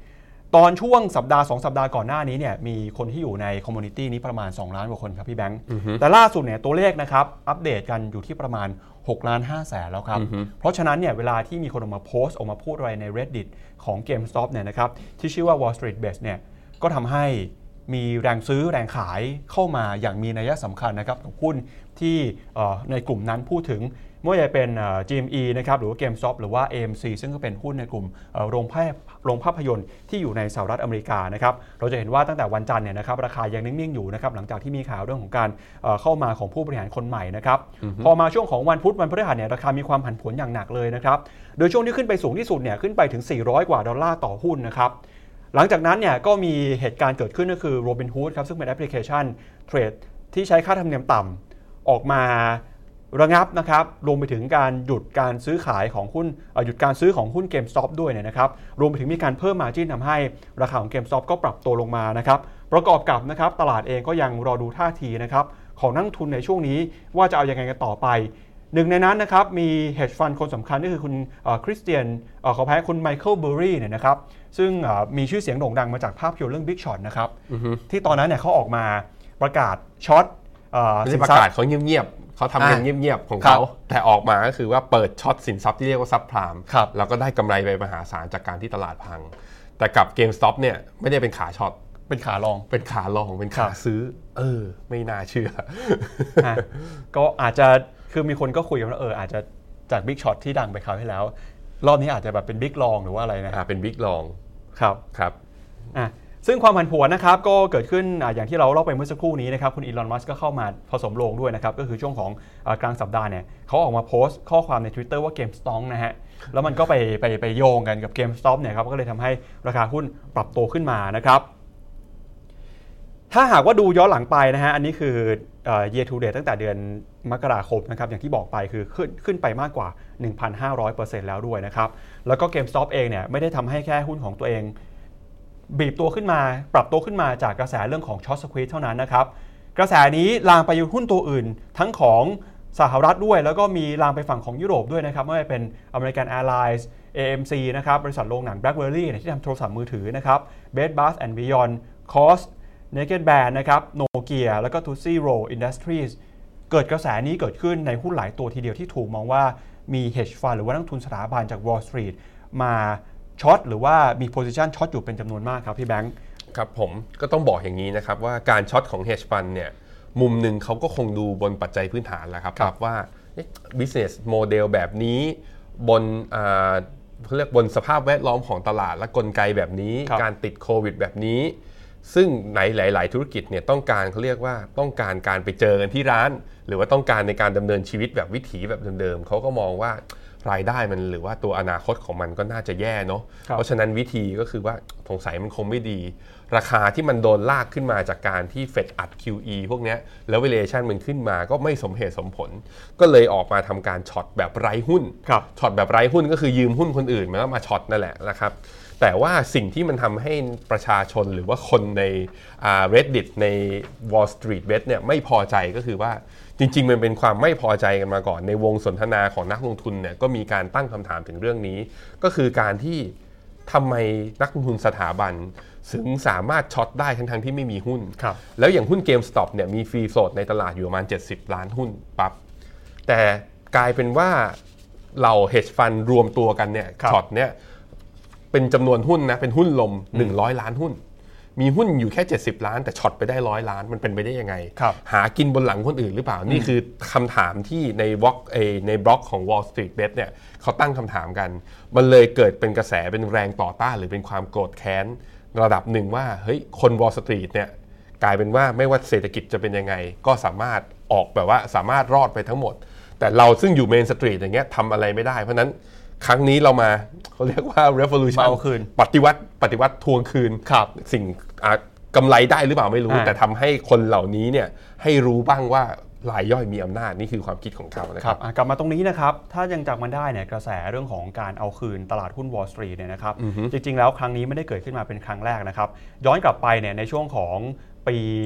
ตอนช่วงสัปดาห์สองสัปดาห์ก่อนหน้านี้เนี่ยมีคนที่อยู่ในคอมมูนิตี้นี้ประมาณสองล้านกว่าคนครับพี่แบงค์แต่ล่าสุดเนี่ยตัวเลขนะครับอัปเดตกันอยู่ที่ประมาณหกล้านห้าแสนแล้วครับเพราะฉะนั้นเนี่ยเวลาที่มีคนออกมาโพสต์ออกมาพูดอะไรใน Reddit ของ GameStop เนี่ยนะครับที่ชื่อว่า Wall Street Bets เนี่ยก็ทำให้มีแรงซื้อแรงขายเข้ามาอย่างมีนัยสำคัญนะครับกับหุ้นที่ในกลุ่มนั้นพูดถึงไม่ว่าจะเป็น จี เอ็ม อี นะครับหรือว่า GameStop หรือว่า เอ เอ็ม ซี ซึ่งก็เป็นหุ้นในกลุ่มโรงภาพโรงภาพยนตร์ที่อยู่ในสหรัฐอเมริกานะครับเราจะเห็นว่าตั้งแต่วันจันทร์เนี่ยนะครับราคายังนิ่งๆอยู่นะครับหลังจากที่มีข่าวเรื่องของการเข้ามาของผู้บริหารคนใหม่นะครับ mm-hmm. พอมาช่วงของวันพุธวันพฤหัสเนี่ยราคามีความผันผวนอย่างหนักเลยนะครับโดยช่วงที่ขึ้นไปสูงที่สุดเนี่ยขึ้นไปถึงสี่ร้อยกว่าดอลลาร์ต่อหุ้นนะครับหลังจากนั้นเนี่ยก็มีเหตุการณ์เกิดขึ้นก็คือ Robinhood ครับซึ่งเป็นแอปพลิเคชันเทรดที่ใช้ค่าธรรมเนียมต่ำออกมาระงับนะครับรวมไปถึงการหยุดการซื้อขายของหุ้นหยุดการซื้อของหุ้น GameStop ด้วยเนี่ยนะครับรวมไปถึงมีการเพิ่ม margin ทำให้ราคาของ GameStop ก็ปรับตัวลงมานะครับประกอบกับนะครับตลาดเองก็ยังรอดูท่าทีนะครับของนักทุนในช่วงนี้ว่าจะเอายังไงกันต่อไปหนึ่งในนั้นนะครับมี hedge fund คนสำคัญก็คือคุณคริสเตียนขอแพ้คุณไมเคิลเบอร์รี่เนี่ยนะครับซึ่งมีชื่อเสียงโด่งดังมาจากภาพยนตร์เรื่อง Big Short นะครับ uh-huh. ที่ตอนนั้นเนี่ยเขาออกมาประกาศช็อตไม่ใช่ประกาศเขาเงียบๆเขาทำกันเงียบๆของเขาแต่ออกมาก็คือว่าเปิดช็อตสินทรัพย์ที่เรียกว่าซับไพรม์แล้วก็ได้กำไรไปมหาศาลจากการที่ตลาดพังแต่กับ GameStop เนี่ยไม่ได้เป็นขาช็อตเป็นขาลองเป็นขาลองเป็นขาซื้อเออไม่น่าเชื่อก็อาจจะคือมีคนก็คุยกันว่าเอออาจจะจาก Big Short ที่ดังไปคราวที่แล้วรอบนี้อาจจะแบบเป็น Big Long หรือว่าอะไรนะอ่าเป็น Big Long ครับครับอ่ะซึ่งความผันผวนนะครับก็เกิดขึ้นอย่างที่เราเล่าไปเมื่อสักครู่นี้นะครับคุณอีลอน มัสก์ก็เข้ามาผสมโรงด้วยนะครับก็คือช่วงของกลางสัปดาห์เนี่ยเขาออกมาโพสต์ข้อความใน Twitter ว่า GameStop นะฮะแล้วมันก็ไปไปไปโยงกันกับ GameStop เนี่ยครับก็เลยทำให้ราคาหุ้นปรับตัวขึ้นมานะครับถ้าหากว่าดูย้อนหลังไปนะฮะอันนี้คือ year to date ตั้งแต่เดือนมกราคมนะครับอย่างที่บอกไปคือขึ้นขึ้นไปมากกว่า หนึ่งพันห้าร้อยเปอร์เซ็นต์ แล้วด้วยนะครับแล้วก็ GameStop เองเนี่ยไม่ได้ทำให้แค่หุ้นของตัวเองบีบตัวขึ้นมาปรับตัวขึ้นมาจากกระแสเรื่องของช็อตสควีซเท่านั้นนะครับกระแสนี้ลามไปหุ้นตัวอื่นทั้งของสหรัฐด้วยแล้วก็มีลามไปฝั่งของยุโรปด้วยนะครับไม่ว่าจะเป็น American Airlines เอ เอ็ม ซี นะครับบริษัทโรงหนัง BlackBerry ที่ทำโทรศัพท์มือถือนะครับ Bed Bath and Beyondคอส Naked Band นะครับ Nokia แล้วก็ Tutsi Roll Industries เกิดกระแสนี้เกิดขึ้นในหุ้นหลายตัวทีเดียวที่ถูกมองว่ามี hedge fund หรือว่านักทุนสถาบันจาก Wall Street มาช็อตหรือว่ามี position ช็อตอยู่เป็นจำนวนมากครับพี่แบงค์ครับผมก็ต้องบอกอย่างนี้นะครับว่าการช็อตของ hedge fund เนี่ยมุมหนึ่งเขาก็คงดูบนปัจจัยพื้นฐานแหละครับครับว่า business model แบบนี้บนเขาเรียกบนสภาพแวดล้อมของตลาดและกลไกแบบนี้การติดโควิดแบบนี้ซึ่งในหลายๆธุรกิจเนี่ยต้องการเขาเรียกว่าต้องการการไปเจอกันที่ร้านหรือว่าต้องการในการดำเนินชีวิตแบบวิถีแบบเดิมๆเขาก็มองว่ารายได้มันหรือว่าตัวอนาคตของมันก็น่าจะแย่เนาะเพราะฉะนั้นวิธีก็คือว่าสงสัยมันคงไม่ดีราคาที่มันโดนลากขึ้นมาจากการที่เฟดอัด คิว อี พวกนี้แล้ว valuation มันขึ้นมาก็ไม่สมเหตุสมผลก็เลยออกมาทำการช็อตแบบไร้หุ้นช็อตแบบไร้หุ้นก็คือยืมหุ้นคนอื่นมาแล้วมาช็อตนั่นแหละนะครับแต่ว่าสิ่งที่มันทำให้ประชาชนหรือว่าคนใน Reddit ใน Wall Street Bet เนี่ยไม่พอใจก็คือว่าจริงๆมันเป็นความไม่พอใจกันมาก่อนในวงสนทนาของนักลงทุนเนี่ยก็มีการตั้งคำถามถึงเรื่องนี้ก็คือการที่ทำไมนักลงทุนสถาบันถึงสามารถช็อตได้ทั้งๆที่ไม่มีหุ้นแล้วอย่างหุ้น GameStop เนี่ยมีฟรีโฟลตในตลาดอยู่ประมาณเจ็ดสิบล้านหุ้นปั๊บแต่กลายเป็นว่าเรา hedge fund รวมตัวกันเนี่ยช็อตเนี่ยเป็นจำนวนหุ้นนะเป็นหุ้นลมหนึ่งร้อยล้านหุ้นมีหุ้นอยู่แค่เจ็ดสิบล้านแต่ช็อตไปได้หนึ่งร้อยล้านมันเป็นไปได้ยังไงหากินบนหลังคนอื่นหรือเปล่านี่คือคำถามที่ในบล็อกในบล็อกของ Wall Street Bet เนี่ยเขาตั้งคำถามกันมันเลยเกิดเป็นกระแสเป็นแรงต่อต้านหรือเป็นความโกรธแค้นระดับหนึ่งว่าเฮ้ยคน Wall Street เนี่ยกลายเป็นว่าไม่ว่าเศรษฐกิจจะเป็นยังไงก็สามารถออกแบบว่าสามารถรอดไปทั้งหมดแต่เราซึ่งอยู่ Main Street อย่างเงี้ยทำอะไรไม่ได้เพราะนั้นครั้งนี้เรามาเขาเรียกว่า revolution เอาคืนปฏิวัติปฏิวัติทวงคืนสิ่งกำไรได้หรือเปล่าไม่รู้แต่ทำให้คนเหล่านี้เนี่ยให้รู้บ้างว่ารายย่อยมีอำนาจนี่คือความคิดของเขานะครับกลับมาตรงนี้นะครับถ้ายังจำมันได้เนี่ยกระแสเรื่องของการเอาคืนตลาดหุ้น Wall Street เนี่ยนะครับจริงๆแล้วครั้งนี้ไม่ได้เกิดขึ้นมาเป็นครั้งแรกนะครับย้อนกลับไปเนี่ยในช่วงของปี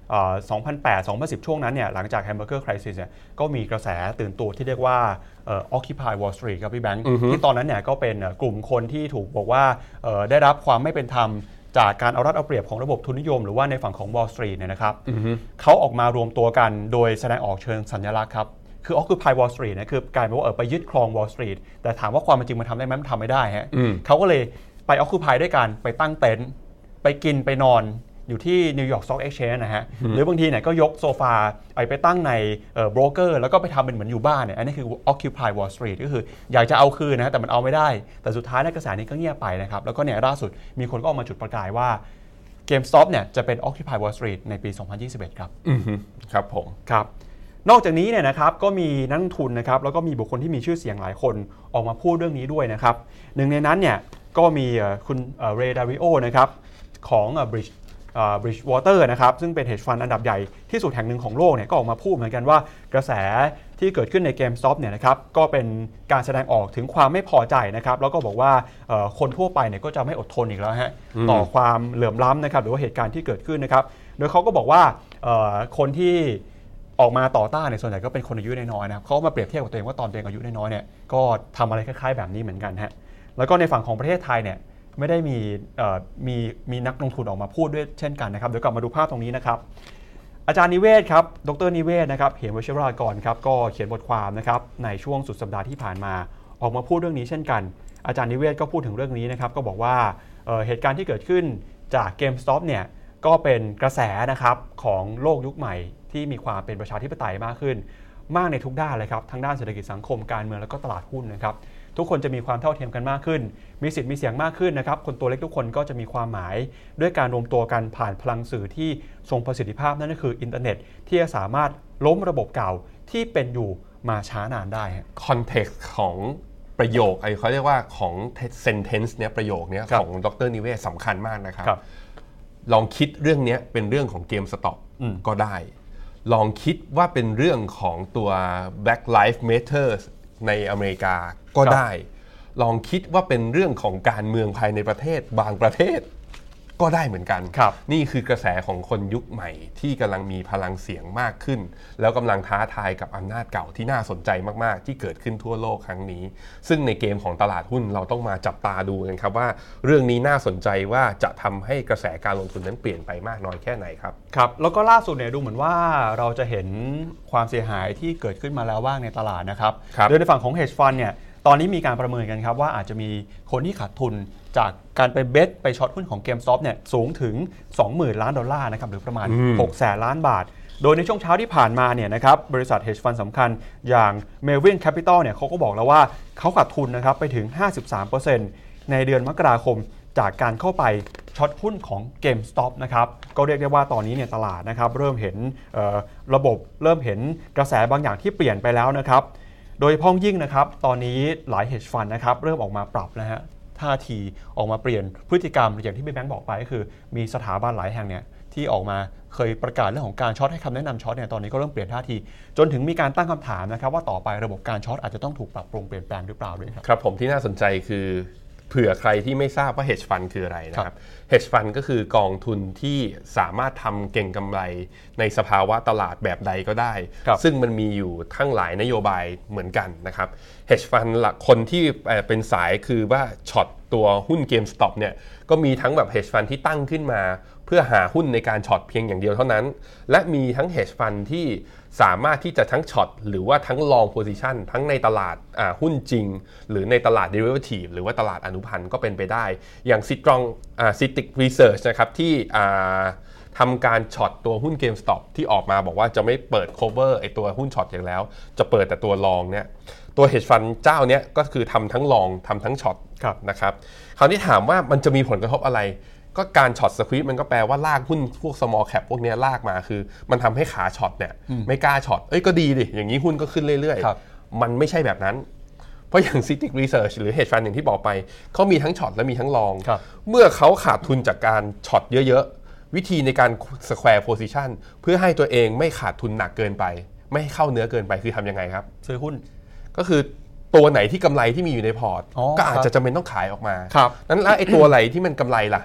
สองพันแปด สองพันสิบ ช่วงนั้นเนี่ยหลังจาก Hamburger Crisis เนี่ยก็มีกระแสตื่นตัวที่เรียกว่า Occupy Wall Street ครับพี่แบงค์ที่ตอนนั้นเนี่ยก็เป็นกลุ่มคนที่ถูกบอกว่าได้รับความไม่เป็นธรรมจากการเอารัดเอาเปรียบของระบบทุนนิยมหรือว่าในฝั่งของ Wall Street เนี่ยนะครับเขาออกมารวมตัวกันโดยแสดงออกเชิงสัญลักษณ์ครับคือ Occupy Wall Street นะคือกลายเป็นว่าเออไปยึดครอง Wall Street แต่ถามว่าความเป็นจริงมันทำได้ไหมมันทำไม่ได้ฮะเขาก็เลยไป Occupy ด้วยกันไปตั้งเต็นท์ไปกินไปนอนอยู่ที่ New York Stock Exchange นะฮะหรือบางทีเนี่ยก็ยกโซฟาไปไปตั้งในโบรกเกอร์แล้วก็ไปทำเป็นเหมือนอยู่บ้านเนี่ยอันนี้คือ Occupy Wall Street ก็คืออยากจะเอาคืนนะแต่มันเอาไม่ได้แต่สุดท้ายในกระแสนี้ก็เงียบไปนะครับแล้วก็เนี่ยล่าสุดมีคนก็ออกมาจุดประกายว่า GameStop เนี่ยจะเป็น Occupy Wall Street ในปี สองพันยี่สิบเอ็ด ครับอือฮึครับผมครับนอกจากนี้เนี่ยนะครับก็มีนักลงทุนนะครับแล้วก็มีบุคคลที่มีชื่อเสียงหลายคนออกมาพูดเรื่องนี้ด้วยนะครับหนึ่งในนั้นเนี่ยก็มีคุณเรย์ดาริโอนะครับของ Bridge Bridgewater นะครับซึ่งเป็น hedge fund อันดับใหญ่ที่สุดแห่งหนึ่งของโลกเนี่ยก็ออกมาพูดเหมือนกันว่ากระแสที่เกิดขึ้นใน GameStop เนี่ยนะครับก็เป็นการแสดงออกถึงความไม่พอใจนะครับแล้วก็บอกว่าคนทั่วไปเนี่ยก็จะไม่อดทนอีกแล้วฮะต่อความเหลื่อมล้ำนะครับหรือว่าเหตุการณ์ที่เกิดขึ้นนะครับโดยเขาก็บอกว่าคนที่ออกมาต่อต้านในส่วนใหญ่ก็เป็นคนอายุน้อยๆนะครับเขามาเปรียบเทียบกับตัวเองว่าตอนตัวเองอายุน้อยๆเนี่ยก็ทำอะไรคล้ายๆแบบนี้เหมือนกันฮะแล้วก็ในฝั่งของประเทศไทยเนี่ยไม่ได้มีมีมีนักลงทุนออกมาพูดด้วยเช่นกันนะครับเดี๋ยวกลับมาดูภาพตรงนี้นะครับอาจารย์นิเวศครับดรนิเวศนะครับเหมวชิรากรครับก็เขียนบทความนะครับในช่วงสุดสัปดาห์ที่ผ่านมาออกมาพูดเรื่องนี้เช่นกันอาจารย์นิเวศก็พูดถึงเรื่องนี้นะครับก็บอกว่า เอ่อ เหตุการณ์ที่เกิดขึ้นจาก GameStop เนี่ยก็เป็นกระแสนะครับของโลกยุคใหม่ที่มีความเป็นประชาธิปไตยมากขึ้นมากในทุกด้านเลยครับทั้งด้านเศรษฐกิจสังคมการเมืองแล้วก็ตลาดหุ้นนะครับทุกคนจะมีความเท่าเทียมกันมากขึ้นมีสิทธิ์มีเสียงมากขึ้นนะครับคนตัวเล็กทุกคนก็จะมีความหมายด้วยการรวมตัวกันผ่านพลังสื่อที่ทรงประสิทธิภาพนั่นก็คืออินเทอร์เน็ตที่จะสามารถล้มระบบเก่าที่เป็นอยู่มาช้านานได้คอนเท็กซ์ของประโยคไอ้เขาเรียกว่าของ sentence เนี้ยประโยคเนี้ยของดร.นิเวศสำคัญมากนะครับลองคิดเรื่องนี้เป็นเรื่องของ GameStop ก็ได้ลองคิดว่าเป็นเรื่องของตัว Black Lives Matter ในอเมริกาก็ได้ลองคิดว่าเป็นเรื่องของการเมืองภายในประเทศบางประเทศก็ได้เหมือนกันนี่คือกระแสของคนยุคใหม่ที่กำลังมีพลังเสียงมากขึ้นแล้วกำลังท้าทายกับอำนาจเก่าที่น่าสนใจมากๆที่เกิดขึ้นทั่วโลกครั้งนี้ซึ่งในเกมของตลาดหุ้นเราต้องมาจับตาดูกันครับว่าเรื่องนี้น่าสนใจว่าจะทำให้กระแสการลงทุนนั้นเปลี่ยนไปมากน้อยแค่ไหนครับครับแล้วก็ล่าสุดเนี่ยดูเหมือนว่าเราจะเห็นความเสียหายที่เกิดขึ้นมาแล้วบ้างในตลาดนะครับโดยในฝั่งของ hedge fund เนี่ยตอนนี้มีการประเมินกันครับว่าอาจจะมีคนที่ขาดทุนจากการไปเบสไปช็อตหุ้นของ GameStop เนี่ยสูงถึง สองหมื่น ล้านดอลลาร์นะครับหรือประมาณ หกแสน ล้านบาทโดยในช่วงเช้าที่ผ่านมาเนี่ยนะครับบริษัท hedge fund สำคัญอย่าง Melvin Capital เนี่ยเขาก็บอกแล้วว่าเขาขาดทุนนะครับไปถึง ห้าสิบสามเปอร์เซ็นต์ ในเดือนมกราคมจากการเข้าไปช็อตหุ้นของ GameStop นะครับก็เรียกได้ว่าตอนนี้เนี่ยตลาดนะครับเริ่มเห็นระบบเริ่มเห็นกระแสบางอย่างที่เปลี่ยนไปแล้วนะครับโดยพ้องยิ่งนะครับตอนนี้หลาย hedge fund นะครับเริ่มออกมาปรับนะฮะท่าทีออกมาเปลี่ยนพฤติกรรมอย่างที่พี่แบงค์บอกไปก็คือมีสถาบันหลายแห่งเนี่ยที่ออกมาเคยประกาศเรื่องของการช็อตให้คำแนะนำช็อตเนี่ยตอนนี้ก็เริ่มเปลี่ยนท่าทีจนถึงมีการตั้งคำถามนะครับว่าต่อไประบบการช็อตอาจจะต้องถูกปรับปรุงเปลี่ยนแปลงหรือเปล่าด้วยครับครับผมที่น่าสนใจคือเผื่อใครที่ไม่ทราบว่า hedge fund คืออะไรนะครับ hedge fund ก็คือกองทุนที่สามารถทำเก่งกำไรในสภาวะตลาดแบบใดก็ได้ซึ่งมันมีอยู่ทั้งหลายนโยบายเหมือนกันนะครับ hedge fund หลักคนที่เป็นสายคือว่าช็อตตัวหุ้น GameStop เนี่ยก็มีทั้งแบบ hedge fund ที่ตั้งขึ้นมาเพื่อหาหุ้นในการช็อตเพียงอย่างเดียวเท่านั้นและมีทั้ง hedge fund ที่สามารถที่จะทั้งช็อตหรือว่าทั้ง long position ทั้งในตลาดหุ้นจริงหรือในตลาด derivative หรือว่าตลาดอนุพันธ์ก็เป็นไปได้อย่าง Citron Citic Research นะครับที่ทำการช็อตตัวหุ้น GameStop ที่ออกมาบอกว่าจะไม่เปิด cover ไอตัวหุ้นช็อตอย่างแล้วจะเปิดแต่ตัว long เนี่ยตัว hedge fund เจ้าเนี้ยก็คือทำทั้ง long ทำทั้งช็อตนะครับคราวนี้ถามว่ามันจะมีผลกระทบอะไรก็การช็อตสควีซมันก็แปลว่าลากหุ้นพวก small cap พวกนี้ลากมาคือมันทำให้ขาช็อตเนี่ยไม่กล้าช็อตเอ้ยก็ดีดิอย่างนี้หุ้นก็ขึ้นเรื่อยๆมันไม่ใช่แบบนั้นเพราะอย่าง Citic Research หรือ hedge fund อย่างที่บอกไปเขามีทั้งช็อตและมีทั้งลองเมื่อเขาขาดทุนจากการช็อตเยอะๆวิธีในการ square position เพื่อให้ตัวเองไม่ขาดทุนหนักเกินไปไม่ให้เข้าเนื้อเกินไปคือทำยังไงครับซื้อหุ้นก็คือตัวไหนที่กำไรที่มีอยู่ในพอร์ตก็อาจจะจำเป็นต้องขายออกมานั้นแล้วไอ้ตัวอะไรที่มันกำไรล่ะ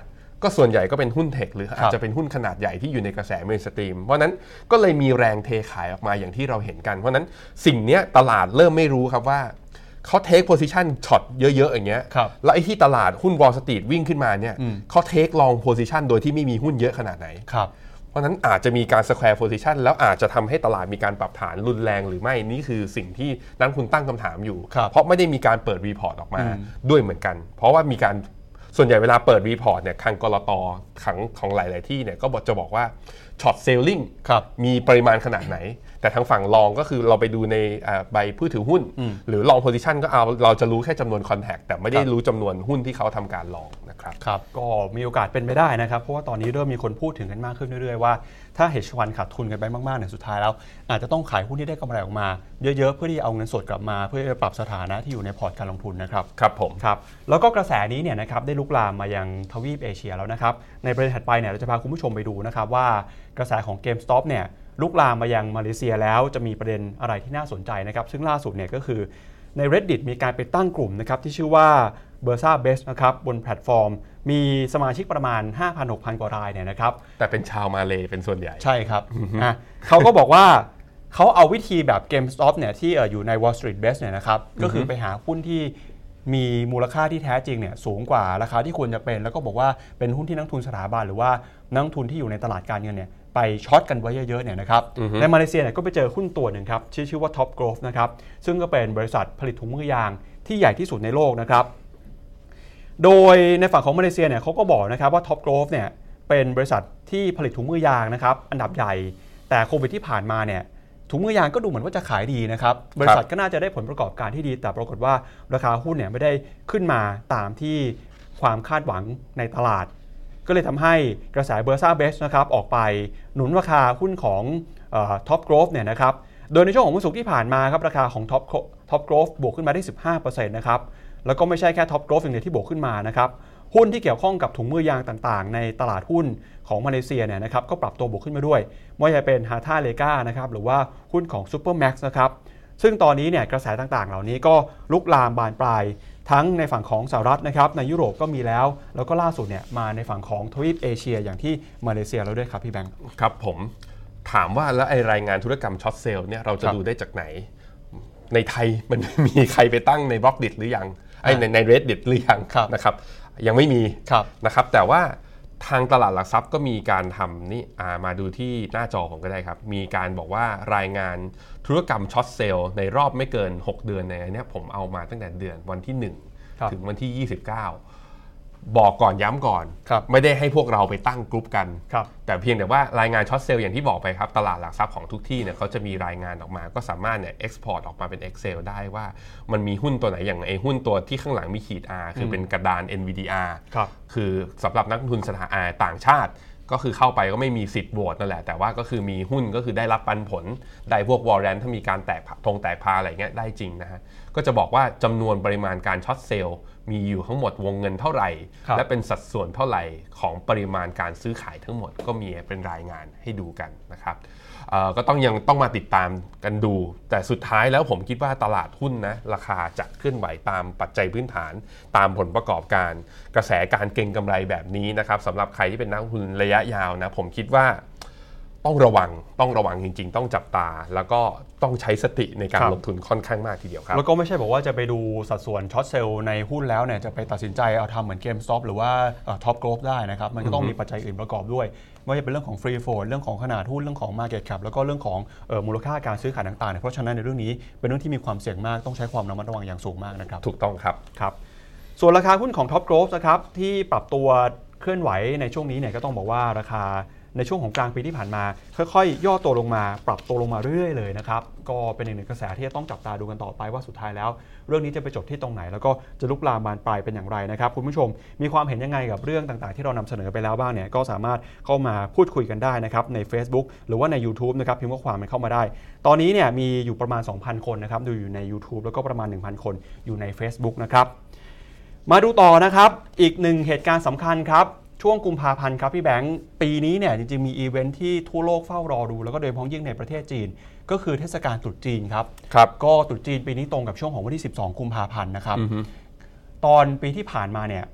ก็ส่วนใหญ่ก็เป็นหุ้นเทคหรืออาจจะเป็นหุ้นขนาดใหญ่ที่อยู่ในกระแสเมนสตรีมเพราะนั้นก็เลยมีแรงเทขายออกมาอย่างที่เราเห็นกันเพราะนั้นสิ่งนี้ตลาดเริ่มไม่รู้ครับว่าเขาเทคโพซิชันช็อตเยอะๆอย่างเงี้ยแล้วไอ้ที่ตลาดหุ้น Wall Street วิ่งขึ้นมาเนี่ยเขาเทคลองโพซิชันโดยที่ไม่มีหุ้นเยอะขนาดไหนเพราะนั้นอาจจะมีการสแควร์โพซิชันแล้วอาจจะทำให้ตลาดมีการปรับฐานรุนแรงหรือไม่นี่คือสิ่งที่นักลงทุนตั้งคำถามอยู่เพราะไม่ได้มีการเปิดรีพอร์ตออกมาด้วยเหมือนกันเพราะว่ามีการส่วนใหญ่เวลาเปิดรีพอร์ตเนี่ยทางกลต.ของของหลายๆที่เนี่ยก็จะบอกว่าช็อตเซลลิงมีปริมาณขนาดไหนแต่ทางฝั่งลองก็คือเราไปดูในใบผู้ถือหุ้นหรือลองโพซิชันก็เอาเราจะรู้แค่จำนวนคอนแทคแต่ไม่ได้รู้จำนวนหุ้นที่เขาทำการลองนะครับครับก็มีโอกาสเป็นไปได้นะครับเพราะว่าตอนนี้เริ่มมีคนพูดถึงกันมากขึ้นเรื่อยๆว่าถ้า เฮดจ์ ฟันด์ ขาดทุนกันไปมากๆเนี่ยสุดท้ายแล้วอาจจะต้องขายหุ้นที่ได้กำไรออกมาเยอะๆเพื่อที่เอาเงินสดกลับมาเพื่อจะปรับสถานะที่อยู่ในพอร์ตการลงทุนนะครับครับผมครับแล้วก็กระแสนี้เนี่ยนะครับได้ลุกลามมายังทวีปเอเชียแล้วนะครับในประเด็นถัดไปเนี่ยเราจะพาคุณผู้ชมไปดูนะครับว่ากระแสของ GameStop เนี่ยลุกลามมายังมาเลเซียแล้วจะมีประเด็นอะไรที่น่าสนใจนะครับซึ่งล่าสุดเนี่ยก็คือใน Reddit มีการไปตั้งกลุ่มนะครับที่ชื่อว่า Bursa Best นะครับบนแพลตฟอร์มมีสมาชิกประมาณ ห้าพันหกพัน กว่ารายเนี่ยนะครับแต่เป็นชาวมาเลเป็นส่วนใหญ่ใช่ครับ อ่ะเขาก็บอกว่าเขาเอาวิธีแบบ GameStop เนี่ยที่อยู่ใน Wall Street Best เนี่ยนะครับก็คือไปหาหุ้นที่มีมูลค่าที่แท้จริงเนี่ยสูงกว่าราคาที่ควรจะเป็นแล้วก็บอกว่าเป็นหุ้นที่นักทุนสถาบันหรือว่านักทุนที่อยู่ในตลาดการเงินเนี่ยไปช็อตกันไว้เยอะๆเนี่ยนะครับในมาเลเซียเนี่ยก็ไปเจอหุ้นตัวหนึ่งครับชื่อชื่อว่า Top Growth นะครับซึ่งก็เป็นบริษัทผลิตถุงมือยางที่ใหญ่ที่สุดในโลกนะครับโดยในฝั่งของมาเลเซียเนี่ยเขาก็บอกนะครับว่า Top Growth เนี่ยเป็นบริษัทที่ผลิตถุงมือยางนะครับอันดับใหญ่แต่โควิดที่ผ่านมาเนี่ยถุงมือยางก็ดูเหมือนว่าจะขายดีนะครับบริษัทก็น่าจะได้ผลประกอบการที่ดีแต่ปรากฏว่าราคาหุ้นเนี่ยไม่ได้ขึ้นมาตามที่ความคาดหวังในตลาดก็เลยทำให้กระแส Bursa Best นะครับออกไปหนุนราคาหุ้นของเอ่อ Top Growth เนี่ยนะครับโดยในช่วงของวันศุกร์ที่ผ่านมาครับราคาของ Top Top Growth บวกขึ้นมาได้ สิบห้าเปอร์เซ็นต์ นะครับแล้วก็ไม่ใช่แค่ Top Growth อย่างเดียวที่บวกขึ้นมานะครับหุ้นที่เกี่ยวข้องกับถุงมือยางต่างๆในตลาดหุ้นของมาเลเซียเนี่ยนะครับก็ปรับตัวบวกขึ้นมาด้วยไม่ว่าจะเป็น Harta Lega นะครับหรือว่าหุ้นของ Supermax นะครับซึ่งตอนนี้เนี่ยกระแสต่างๆเหล่านี้ก็ลุกลามบานปลายทั้งในฝั่งของสหรัฐนะครับในยุโรปก็มีแล้วแล้วก็ล่าสุดเนี่ยมาในฝั่งของทวีปเอเชียอย่างที่มาเลเซียแล้วด้วยครับพี่แบงค์ครับผมถามว่าแล้วไอรายงานธุรกรรมช็อตเซลล์เนี่ยเราจะดูได้จากไหนในไทยมันมีใครไปตั้งในบล็อกดิทหรือยังไอในใน Reddit หรือยังนะครับยังไม่มีนะครับแต่ว่าทางตลาดหลักทรัพย์ก็มีการทำนี่มาดูที่หน้าจอผมก็ได้ครับมีการบอกว่ารายงานธุรกรรมช็อตเซลล์ในรอบไม่เกินหกเดือนในอันนี้ผมเอามาตั้งแต่เดือนวันที่หนึ่งถึงวันที่ยี่สิบเก้าบอกก่อนย้ำก่อนไม่ได้ให้พวกเราไปตั้งกลุ่มกันแต่เพียงแต่ว่ารายงานช็อตเซลล์อย่างที่บอกไปครับตลาดหลักทรัพย์ของทุกที่เนี่ยเขาจะมีรายงานออกมาก็สามารถเนี่ยเอ็กซ์พอร์ตออกมาเป็น Excel ได้ว่ามันมีหุ้นตัวไหนอย่างไอ้หุ้นตัวที่ข้างหลังมีขีด R คือเป็นกระดาน เอ็น วี ดี อาร์ คือสำหรับนักลงทุนสถาบันต่างชาติก็คือเข้าไปก็ไม่มีสิทธิ์โหวตนั่นแหละแต่ว่าก็คือมีหุ้นก็คือได้รับปันผลได้พวกวอร์เรนท์ถ้ามีการแตกธงแตกพาอะไรเงี้ยได้จริงนะฮะก็จะบอกว่าจำนวนปริมาณการช็อตเซลล์มีอยู่ทั้งหมดวงเงินเท่าไหร่และเป็นสัดส่วนเท่าไหร่ของปริมาณการซื้อขายทั้งหมดก็มีเป็นรายงานให้ดูกันนะครับก็ต้องยังต้องมาติดตามกันดูแต่สุดท้ายแล้วผมคิดว่าตลาดหุ้นนะราคาจะเคลื่อนไหวตามปัจจัยพื้นฐานตามผลประกอบการกระแสการเก็งกำไรแบบนี้นะครับสำหรับใครที่เป็นนักลงทุนระยะยาวนะผมคิดว่าต้องระวังต้องระวังจริงๆต้องจับตาแล้วก็ต้องใช้สติในการลงทุนค่อนข้างมากทีเดียวครับแล้วก็ไม่ใช่บอกว่าจะไปดูสัดส่วนช็อตเซลล์ในหุ้นแล้วเนี่ยจะไปตัดสินใจเอาทำเหมือน GameStop หรือว่า Top Growth ได้นะครับมันก็ต้องมีปัจจัยอื่นประกอบด้วยไม่ว่าจะเป็นเรื่องของ Free Float เรื่องของขนาดหุ้นเรื่องของ Market Cap แล้วก็เรื่องของเอ่อมูลค่าการซื้อขายต่างๆเพราะฉะนั้นในเรื่องนี้เป็นเรื่องที่มีความเสี่ยงมากต้องใช้ความระมัดระวังอย่างสูงมากนะครับถูกต้องครับครับส่วนราคาหุ้นของ Top Growth นะครับที่ปรับตัวเคลื่อนไหวในช่วงนี้เนี่ยก็ต้องบอกว่าราคาในช่วงของกลางปีที่ผ่านมาค่อยๆย่อตัวลงมาปรับตัวลงมาเรื่อยๆเลยนะครับก็เป็นอีกหนึ่งกระแสที่จะต้องจับตาดูกันต่อไปว่าสุดท้ายแล้วเรื่องนี้จะไปจบที่ตรงไหนแล้วก็จะลุกลามบานปลายเป็นอย่างไรนะครับคุณผู้ชมมีความเห็นยังไงกับเรื่องต่างๆที่เรานำเสนอไปแล้วบ้างเนี่ยก็สามารถเข้ามาพูดคุยกันได้นะครับใน Facebook หรือว่าใน YouTube นะครับพิมพ์ข้อความมันเข้ามาได้ตอนนี้เนี่ยมีอยู่ประมาณ สองพัน คนนะครับดูอยู่ใน YouTube แล้วก็ประมาณ หนึ่งพัน คนอยู่ใน Facebook นะครับมาดูต่อนะครับอีกหนึ่งเหตุการณ์สำคัญครับช่วงกุมภาพันธ์ครับพี่แบงค์ปีนี้เนี่ยจริงๆมีอีเวนท์ที่ทั่วโลกเฝ้ารอดูแล้วก็โดยเฉพาะยิ่งในประเทศจีนก็คือเทศกาลตรุษจีนครับครับก็ตรุษจีนปีนี้ตรงกับช่วงของวันที่สิบสองกุมภาพันธ์นะครับตอนปีที่ผ่านมาเนี่ย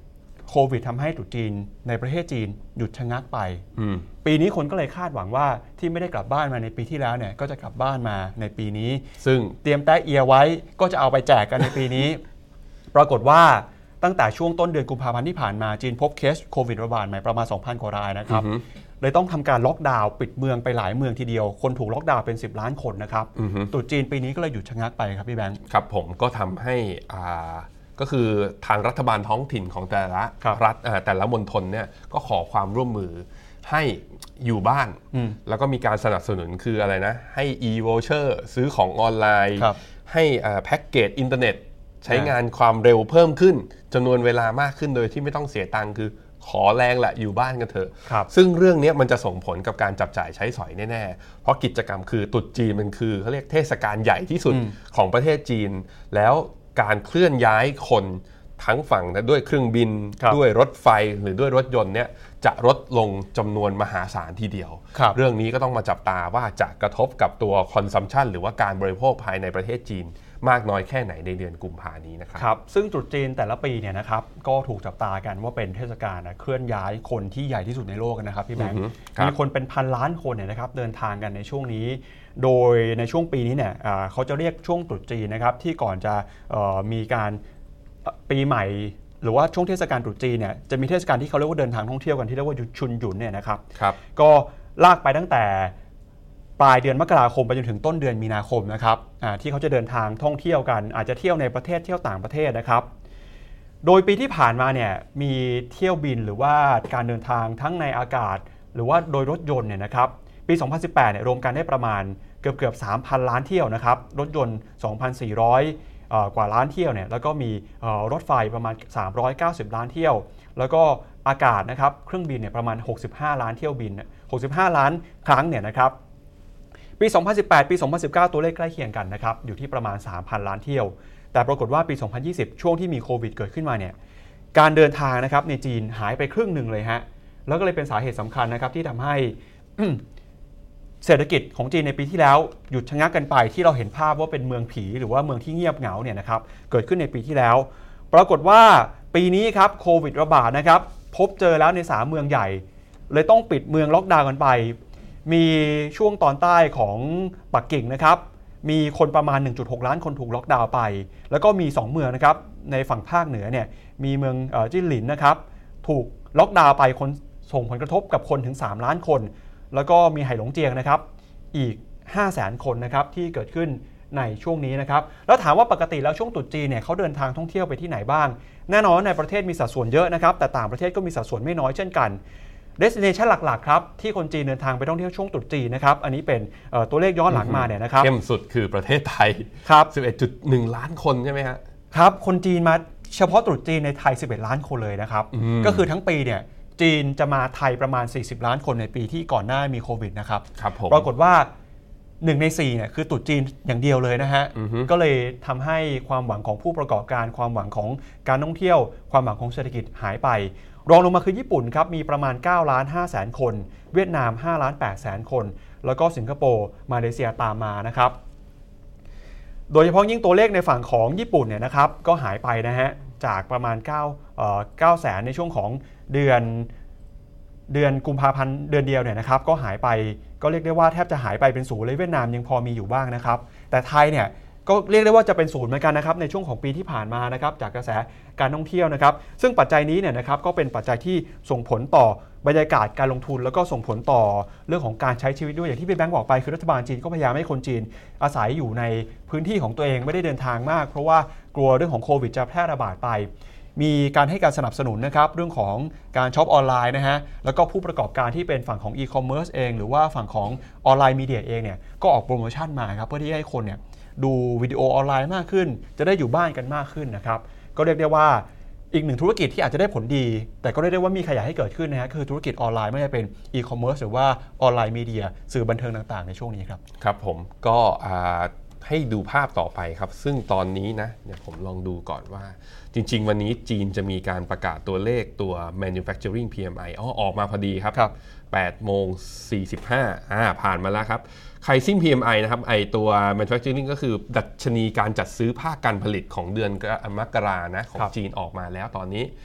โควิดทำให้ตรุษจีนในประเทศจีนหยุดชะงักไปมปีนี้คนก็เลยคาดหวังว่าที่ไม่ได้กลับบ้านมาในปีที่แล้วเนี่ยก็จะกลับบ้านมาในปีนี้ซึ่งเตรียมแต้เอียไว้ก็จะเอาไปแจกกันในปีนี้ ปรากฏว่าตั้งแต่ช่วงต้นเดือนกุมภาพันธ์ที่ผ่านมาจีนพบเคสโควิดระบาดใหม่ประมาณ สองพัน กว่ารายนะครับเลยต้องทำการล็อกดาวน์ปิดเมืองไปหลายเมืองทีเดียวคนถูกล็อกดาวน์เป็นสิบล้านคนนะครับตรุษจีนปีนี้ก็เลยหยุดชะงักไปครับพี่แบงค์ครับผมก็ทำให้อ่าก็คือทางรัฐบาลท้องถิ่นของแต่ละรัฐแต่ละมณฑลเนี่ยก็ขอความร่วมมือให้อยู่บ้านแล้วก็มีการสนับสนุนคืออะไรนะให้ e-voucher ซื้อของออนไลน์ให้แพ็กเกจอินเทอร์เน็ตใช้งานความเร็วเพิ่มขึ้นจำนวนเวลามากขึ้นโดยที่ไม่ต้องเสียตังค์คือขอแรงแหละอยู่บ้านกันเถอะซึ่งเรื่องนี้มันจะส่งผลกับการจับจ่ายใช้สอยแน่ๆเพราะกิจกรรมคือตรุษจีนมันคือเขาเรียกเทศกาลใหญ่ที่สุดของประเทศจีนแล้วการเคลื่อนย้ายคนทั้งฝั่งนะด้วยเครื่องบินด้วยรถไฟหรือด้วยรถยนต์เนี่ยจะลดลงจำนวนมหาศาลทีเดียวรเรื่องนี้ก็ต้องมาจับตาว่าจะกระทบกับตัวคอนซัมชันหรือว่าการบริโภคภายในประเทศจีนมากน้อยแค่ไหนในเดือนกุมภานี้นะครับครับซึ่งตรุษจีนแต่ละปีเนี่ยนะครับก็ถูกจับตากันว่าเป็นเทศกาลเคลื่อนย้ายคนที่ใหญ่ที่สุดในโลกนะครับพี่แบงค์มีคนเป็นพันล้านคนเนี่ยนะครับเดินทางกันในช่วงนี้โดยในช่วงปีนี้เนี่ยเขาจะเรียกช่วงตรุษจีนนะครับที่ก่อนจะมีการปีใหม่หรือว่าช่วงเทศกาลตรุษจีนเนี่ยจะมีเทศกาลที่เขาเรียกว่าเดินทางท่องเที่ยวกันที่เรียกว่าชุนหยุนเนี่ยนะครับก็ลากไปตั้งแต่ปลายเดือนมกราคมไปจนถึงต้นเดือนมีนาคมนะครับที่เขาจะเดินทางท่องเที่ยวกันอาจจะเที่ยวในประเทศเที่ยวต่างประเทศนะครับโดยปีที่ผ่านมาเนี่ยมีเที่ยวบินหรือว่าการเดินทางทั้งในอากาศหรือว่าโดยรถยนต์เนี่ยนะครับปีสองพันสิบแปดเนี่ยรวมกันได้ประมาณเกือบเกือบ สามพัน ล้านเที่ยวนะครับรถยนต์ สองพันสี่ร้อย กว่าล้านเที่ยวเนี่ยแล้วก็มีรถไฟประมาณสามร้อยเก้าสิบล้านเที่ยวแล้วก็อากาศนะครับเครื่องบินเนี่ยประมาณหกสิบห้าล้านเที่ยวบินหกสิบห้าล้านครั้งเนี่ยนะครับปีสองพันสิบแปดปีสองพันสิบเก้าตัวเลขใกล้เคียงกันนะครับอยู่ที่ประมาณ สามพัน ล้านเที่ยวแต่ปรากฏว่าปีสองพันยี่สิบช่วงที่มีโควิดเกิดขึ้นมาเนี่ยการเดินทางนะครับในจีนหายไปครึ่งหนึ่งเลยฮะแล้วก็เลยเป็นสาเหตุสำคัญนะครับที่ทำให้ เศรษฐกิจของจีนในปีที่แล้วหยุดชะงักกันไปที่เราเห็นภาพว่าเป็นเมืองผีหรือว่าเมืองที่เงียบเหงาเนี่ยนะครับเกิดขึ้นในปีที่แล้วปรากฏว่าปีนี้ครับโควิดระบาดนะครับพบเจอแล้วในสามเมืองใหญ่เลยต้องปิดเมืองล็อกดาวน์กันไปมีช่วงตอนใต้ของปักกิ่งนะครับมีคนประมาณ หนึ่งจุดหก ล้านคนถูกล็อกดาวน์ไปแล้วก็มีสองเมืองนะครับในฝั่งภาคเหนือเนี่ยมีเมืองจิ้นหลินนะครับถูกล็อกดาวน์ไปคนส่งผลกระทบกับคนถึงสามล้านคนแล้วก็มีไหหลงเจียงนะครับอีก ห้าแสน คนนะครับที่เกิดขึ้นในช่วงนี้นะครับแล้วถามว่าปกติแล้วช่วงตรุษจีนเนี่ยเขาเดินทางท่องเที่ยวไปที่ไหนบ้างแน่นอนในประเทศมีสัดส่วนเยอะนะครับแต่ต่างประเทศก็มีสัดส่วนไม่น้อยเช่นกัน destination หลักๆครับที่คนจีนเดินทางไปท่องเที่ยวช่วงตรุษจีนนะครับอันนี้เป็นตัวเลขย้อนหลังมาเนี่ยนะครับเข้มสุดคือประเทศไทยครับสิบเอ็ดจุดหนึ่ง ล้านคนใช่ไหมฮะครับคนจีนมาเฉพาะตรุษจีนในไทยสิบเอ็ดล้านคนเลยนะครับก็คือทั้งปีเนี่ยจีนจะมาไทยประมาณสี่สิบล้านคนในปีที่ก่อนหน้ามีโควิดนะครับปรากฏว่าหนึ่งในสี่เนี่ยคือตรุษจีนอย่างเดียวเลยนะฮะก็เลยทำให้ความหวังของผู้ประกอบการความหวังของการท่องเที่ยวความหวังของเศรษฐกิจหายไปรองลงมาคือญี่ปุ่นครับมีประมาณเก้าล้านห้าแสนคนเวียดนามห้าล้านแปดแสนคนแล้วก็สิงคโปร์มาเลเซียตามมานะครับโดยเฉพาะยิ่งตัวเลขในฝั่งของญี่ปุ่นเนี่ยนะครับก็หายไปนะฮะจากประมาณ9เอ่อเก้าแสนในช่วงของเดือนเดือนกุมภาพันธ์เดือนเดียวเนี่ยนะครับก็หายไปก็เรียกได้ว่าแทบจะหายไปเป็นศูนย์เลยเวียดนามยังพอมีอยู่บ้างนะครับแต่ไทยเนี่ยก็เรียกได้ว่าจะเป็นศูนย์เหมือนกันนะครับในช่วงของปีที่ผ่านมานะครับจากกระแสการท่องเที่ยวนะครับซึ่งปัจจัยนี้เนี่ยนะครับก็เป็นปัจจัยที่ส่งผลต่อบรรยากาศการลงทุนแล้วก็ส่งผลต่อเรื่องของการใช้ชีวิตด้วยอย่างที่พี่แบงค์บอกไปคือรัฐบาลจีนก็พยายามให้คนจีนอาศัยอยู่ในพื้นที่ของตัวเองไม่ได้เดินทางมากเพราะว่ากลัวเรื่องของโควิดจะแพร่ระบาดไปมีการให้การสนับสนุนนะครับเรื่องของการช็อปออนไลน์นะฮะแล้วก็ผู้ประกอบการที่เป็นฝั่งของอีคอมเมิร์ซเองหรือว่าฝั่งของออนไลน์มีเดียเองเนี่ยก็ออกโปรโมชั่นมาครับเพื่อที่ให้คนเนี่ยดูวิดีโอออนไลน์มากขึ้นจะได้อยู่บ้านกันมากขึ้นนะครับก็เรียกได้ว่าอีกหนึ่งธุรกิจที่อาจจะได้ผลดีแต่ก็เรียกได้ว่ามีขยายให้เกิดขึ้นนะฮะคือธุรกิจออนไลน์ไม่ว่าจะเป็นอีคอมเมิร์ซหรือว่าออนไลน์มีเดียสื่อบันเทิงต่างๆในช่วงนี้ครับครับผมก็ให้ดูภาพต่อไปครับซึ่งตอนนี้นะเนี่ยผมลองดูก่อนว่าจริงๆวันนี้จีนจะมีการประกาศตัวเลขตัว manufacturing พี เอ็ม ไอ อ๋อออกมาพอดีครับแปดโมงสี่สิบห้าอ่าผ่านมาแล้วครับไคซิ่ง พี เอ็ม ไอ นะครับไอตัว manufacturing ก็คือดัชนีการจัดซื้อภาคการผลิตของเดือนมกรานะของจีนออกมาแล้วตอนนี้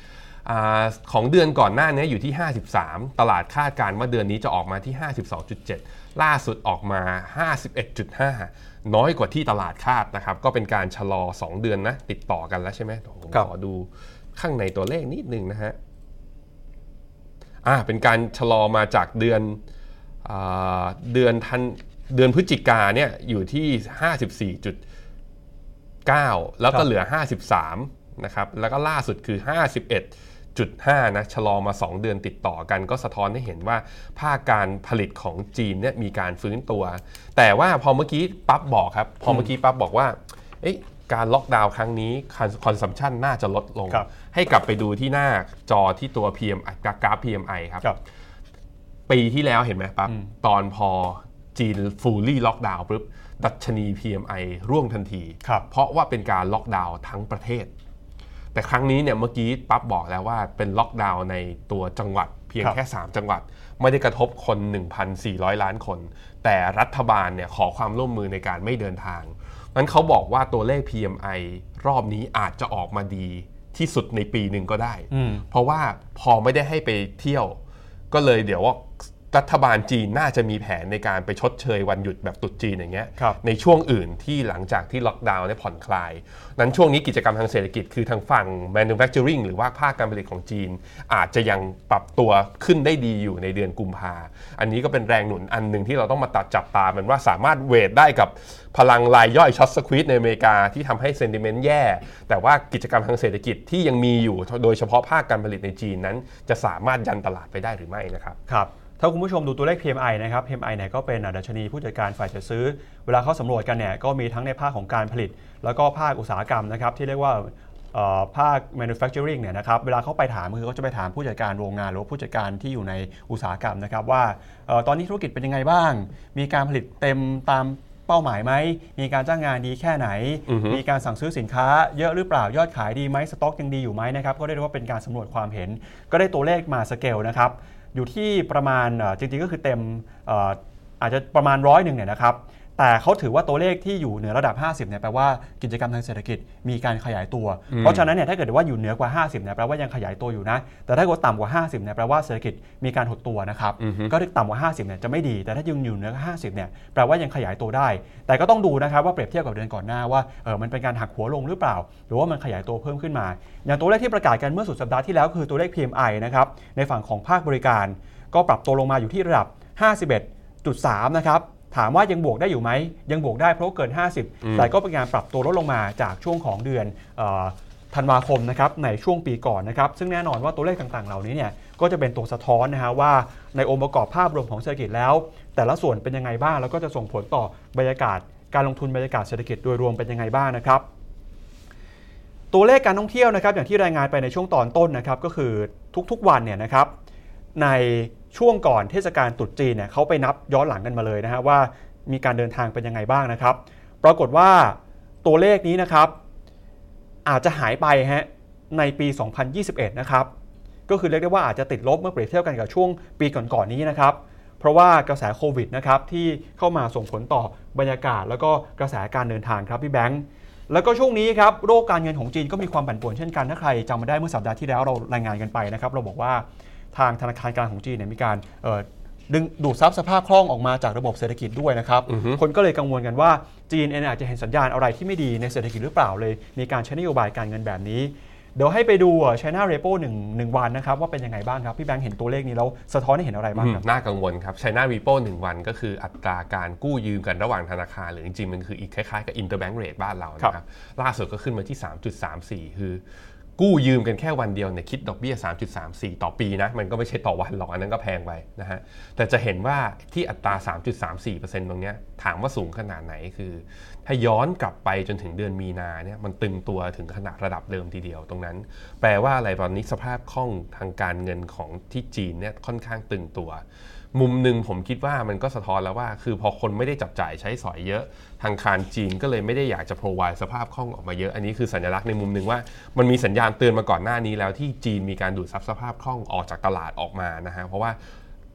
อาของเดือนก่อนหน้านี้อยู่ที่ห้าสิบสามตลาดคาดการณ์ว่าเดือนนี้จะออกมาที่ ห้าสิบสองจุดเจ็ด ล่าสุดออกมา ห้าสิบเอ็ดจุดห้า น้อยกว่าที่ตลาดคาดนะครับก็เป็นการชะลอสองเดือนนะติดต่อกันแล้วใช่ไหมผมขอดูข้างในตัวเลขนิดนึงนะฮะอ่าเป็นการชะลอมาจากเดือนอ่าเดือนทันเดือนพฤศจิกาเนี่ยอยู่ที่ ห้าสิบสี่จุดเก้า แล้วก็เหลือห้าสิบสามนะครับแล้วก็ล่าสุดคือ ห้าสิบเอ็ดจุดห้า นะชะลอมาสองเดือนติดต่อกันก็สะท้อนให้เห็นว่าภาคการผลิตของจีนเนี่ยมีการฟื้นตัวแต่ว่าพอเมื่อกี้ปั๊บบอกครับพอเมื่อกี้ปั๊บบอกว่าเอ๊ะการล็อกดาวน์ครั้งนี้คอนซัมชันน่าจะลดลงให้กลับไปดูที่หน้าจอที่ตัว พี เอ็ม ไอ กราฟ พี เอ็ม ไอ ครับปีที่แล้วเห็นไหมปั๊บตอนพอจีน fully ล็อกดาวน์ปุ๊บดัชนี พี เอ็ม ไอ ร่วงทันทีเพราะว่าเป็นการล็อกดาวน์ทั้งประเทศแต่ครั้งนี้เนี่ยเมื่อกี้ปั๊บบอกแล้วว่าเป็นล็อกดาวน์ในตัวจังหวัดเพียงแค่สามจังหวัดไม่ได้กระทบคน หนึ่งพันสี่ร้อย ล้านคนแต่รัฐบาลเนี่ยขอความร่วมมือในการไม่เดินทางนั้นเขาบอกว่าตัวเลข พี เอ็ม ไอ รอบนี้อาจจะออกมาดีที่สุดในปีหนึ่งก็ได้เพราะว่าพอไม่ได้ให้ไปเที่ยวก็เลยเดี๋ยวว่ารัฐบาลจีนน่าจะมีแผนในการไปชดเชยวันหยุดแบบตรุษจีนอย่างเงี้ยในช่วงอื่นที่หลังจากที่ล็อกดาวน์ได้ผ่อนคลายนั้นช่วงนี้กิจกรรมทางเศรษฐกิจคือทางฝั่ง manufacturing หรือว่าภาคการผลิตของจีนอาจจะยังปรับตัวขึ้นได้ดีอยู่ในเดือนกุมภาอันนี้ก็เป็นแรงหนุนอันหนึ่งที่เราต้องมาตัดจับตามันว่าสามารถเวทได้กับพลังรายย่อยช็อตสควีซในอเมริกาที่ทำให้เซนติเมนต์แย่แต่ว่ากิจกรรมทางเศรษฐกิจที่ยังมีอยู่โดยเฉพาะภาคการผลิตในจีนนั้นจะสามารถยันตลาดไปได้หรือไม่นะครับครับถ้าคุณผู้ชมดูตัวเลข พี เอ็ม ไอ นะครับ พี เอ็ม ไอ เนี่ยก็เป็นดัชนีผู้จัดการฝ่ายจัดซื้อเวลาเขาสำรวจกันเนี่ยก็มีทั้งในภาคของการผลิตแล้วก็ภาคอุตสาหกรรมนะครับที่เรียกว่าภาค manufacturing เนี่ยนะครับเวลาเขาไปถามคือเขาจะไปถามผู้จัดการโรงงานหรือผู้จัดการที่อยู่ในอุตสาหกรรมนะครับว่าตอนนี้ธุรกิจเป็นยังไงบ้างมีการผลิตเต็มตามเป้าหมายไหมมีการจ้างงานดีแค่ไหน uh-huh. มีการสั่งซื้อสินค้าเยอะหรือเปล่ายอดขายดีไหมสต็อกยังดีอยู่ไหมนะครับก็ได้เรียกว่าเป็นการสำรวจความเห็นก็ได้ตัวเลขมาสเกลนะครับอยู่ที่ประมาณจริงๆก็คือเต็ม อ, อาจจะประมาณร้อยหนึ่งเนี่ยนะครับแต่เขาถือว่าตัวเลขที่อยู่เหนือระดับห้าสิบเนี่ยแปลว่ากิจกรรมทางเศรษฐกิจมีการขยายตัวเพราะฉะนั้นเนี่ยถ้าเกิดว่าอยู่เหนือกว่าห้าสิบเนี่ยแปลว่ายังขยายตัวอยู่นะแต่ถ้าเกิดต่ำกว่าห้าสิบเนี่ยแปลว่าเศรษฐกิจมีการหดตัวนะครับก็ถ้าต่ำกว่าห้าสิบเนี่ยจะไม่ดีแต่ถ้ายังอยู่เหนือห้าสิบเนี่ยแปลว่ายังขยายตัวได้แต่ก็ต้องดูนะครับว่าเปรียบเทียบกับเดือนก่อนหน้าว่าเออมันเป็นการหักหัวลงหรือเปล่าหรือว่ามันขยายตัวเพิ่มขึ้นมาอย่างตัวเลขที่ประกาศกันเมื่อสุดสัปดาห์ที่แล้วคือตัวเลข พี เอ็ม ไอ นะครับในฝั่งของภาคบริการก็ปรับตัวลงมาอยู่ที่ระดับ ห้าสิบเอ็ดจุดสาม นะครับถามว่ายังบวกได้อยู่ไหมยังบวกได้เพราะเกินห้าสิบแต่ก็เป็นการปรับตัวลดลงมาจากช่วงของเดือนธันวาคมนะครับในช่วงปีก่อนนะครับซึ่งแน่นอนว่าตัวเลขต่างๆเหล่านี้เนี่ยก็จะเป็นตัวสะท้อนนะฮะว่าในองค์ประกอบภาพรวมของเศรษฐกิจแล้วแต่ละส่วนเป็นยังไงบ้างแล้วก็จะส่งผลต่อบรรยากาศการลงทุนบรรยากาศเศรษฐกิจโดยรวมเป็นยังไงบ้างนะครับตัวเลขการท่องเที่ยวนะครับอย่างที่รายงานไปในช่วงตอนต้นนะครับก็คือทุกๆวันเนี่ยนะครับในช่วงก่อนเทศกาลตรุษจีนเนี่ยเขาไปนับย้อนหลังกันมาเลยนะฮะว่ามีการเดินทางเป็นยังไงบ้างนะครับปรากฏว่าตัวเลขนี้นะครับอาจจะหายไปฮะในปีสองพันยี่สิบเอ็ดนะครับก็คือเรียกได้ว่าอาจจะติดลบเมื่อเปรียบเทียบกันกับช่วงปีก่อนๆนี้นะครับเพราะว่ากระแสโควิดนะครับที่เข้ามาส่งผลต่อบรรยากาศแล้วก็กระแสการเดินทางครับพี่แบงค์แล้วก็ช่วงนี้ครับโรคการเงินของจีนก็มีความผันผวนเช่นกันถ้าใครจำมาได้เมื่อสัปดาห์ที่แล้วเรารายงานกันไปนะครับเราบอกว่าทางธนาคารกลางของจีนเนี่ยมีการดึงดูดซับสภาพคล่องออกมาจากระบบเศรษฐกิจด้วยนะครับ uh-huh. คนก็เลยกังวลกันว่าจีนเองอาจจะเห็นสัญญาณอะไรที่ไม่ดีในเศรษฐกิจหรือเปล่าเลยมีการใช้นโยบายการเงินแบบนี้เดี๋ยวให้ไปดู China Repo หนึ่ง หนึ่งวันนะครับว่าเป็นยังไงบ้างครับพี่แบงค์เห็นตัวเลขนี้แล้วสะท้อนให้เห็นอะไรบ้างครับน่ากังวลครับ China Repo หนึ่งวันก็คืออัตราการกู้ยืมกันระหว่างธนาคารหรือจริงๆมันคืออีกคล้ายๆกับ Interbank Rate บ้านเรานะครับล่าสุดก็ขึ้นมาที่ สามจุดสามสี่ คือกู้ยืมกันแค่วันเดียวเนี่ยคิดดอกเบี้ย สามจุดสามสี่ ต่อปีนะมันก็ไม่ใช่ต่อวันหรอกอันนั้นก็แพงไปนะฮะแต่จะเห็นว่าที่อัตรา สามจุดสามสี่เปอร์เซ็นต์ ตรงเนี้ยถามว่าสูงขนาดไหนคือถ้าย้อนกลับไปจนถึงเดือนมีนาเนี่ยมันตึงตัวถึงขนาดระดับเดิมทีเดียวตรงนั้นแปลว่าอะไรตอนนี้สภาพคล่องทางการเงินของที่จีนเนี่ยค่อนข้างตึงตัวมุมหนึ่งผมคิดว่ามันก็สะท้อนแล้วว่าคือพอคนไม่ได้จับจ่ายใช้สอยเยอะทางการจีนก็เลยไม่ได้อยากจะ provide สภาพคล่องออกมาเยอะอันนี้คือสัญลักษณ์ในมุมหนึ่งว่ามันมีสัญญาณเตือนมาก่อนหน้านี้แล้วที่จีนมีการดูดซับสภาพคล่องออกจากตลาดออกมานะฮะเพราะว่า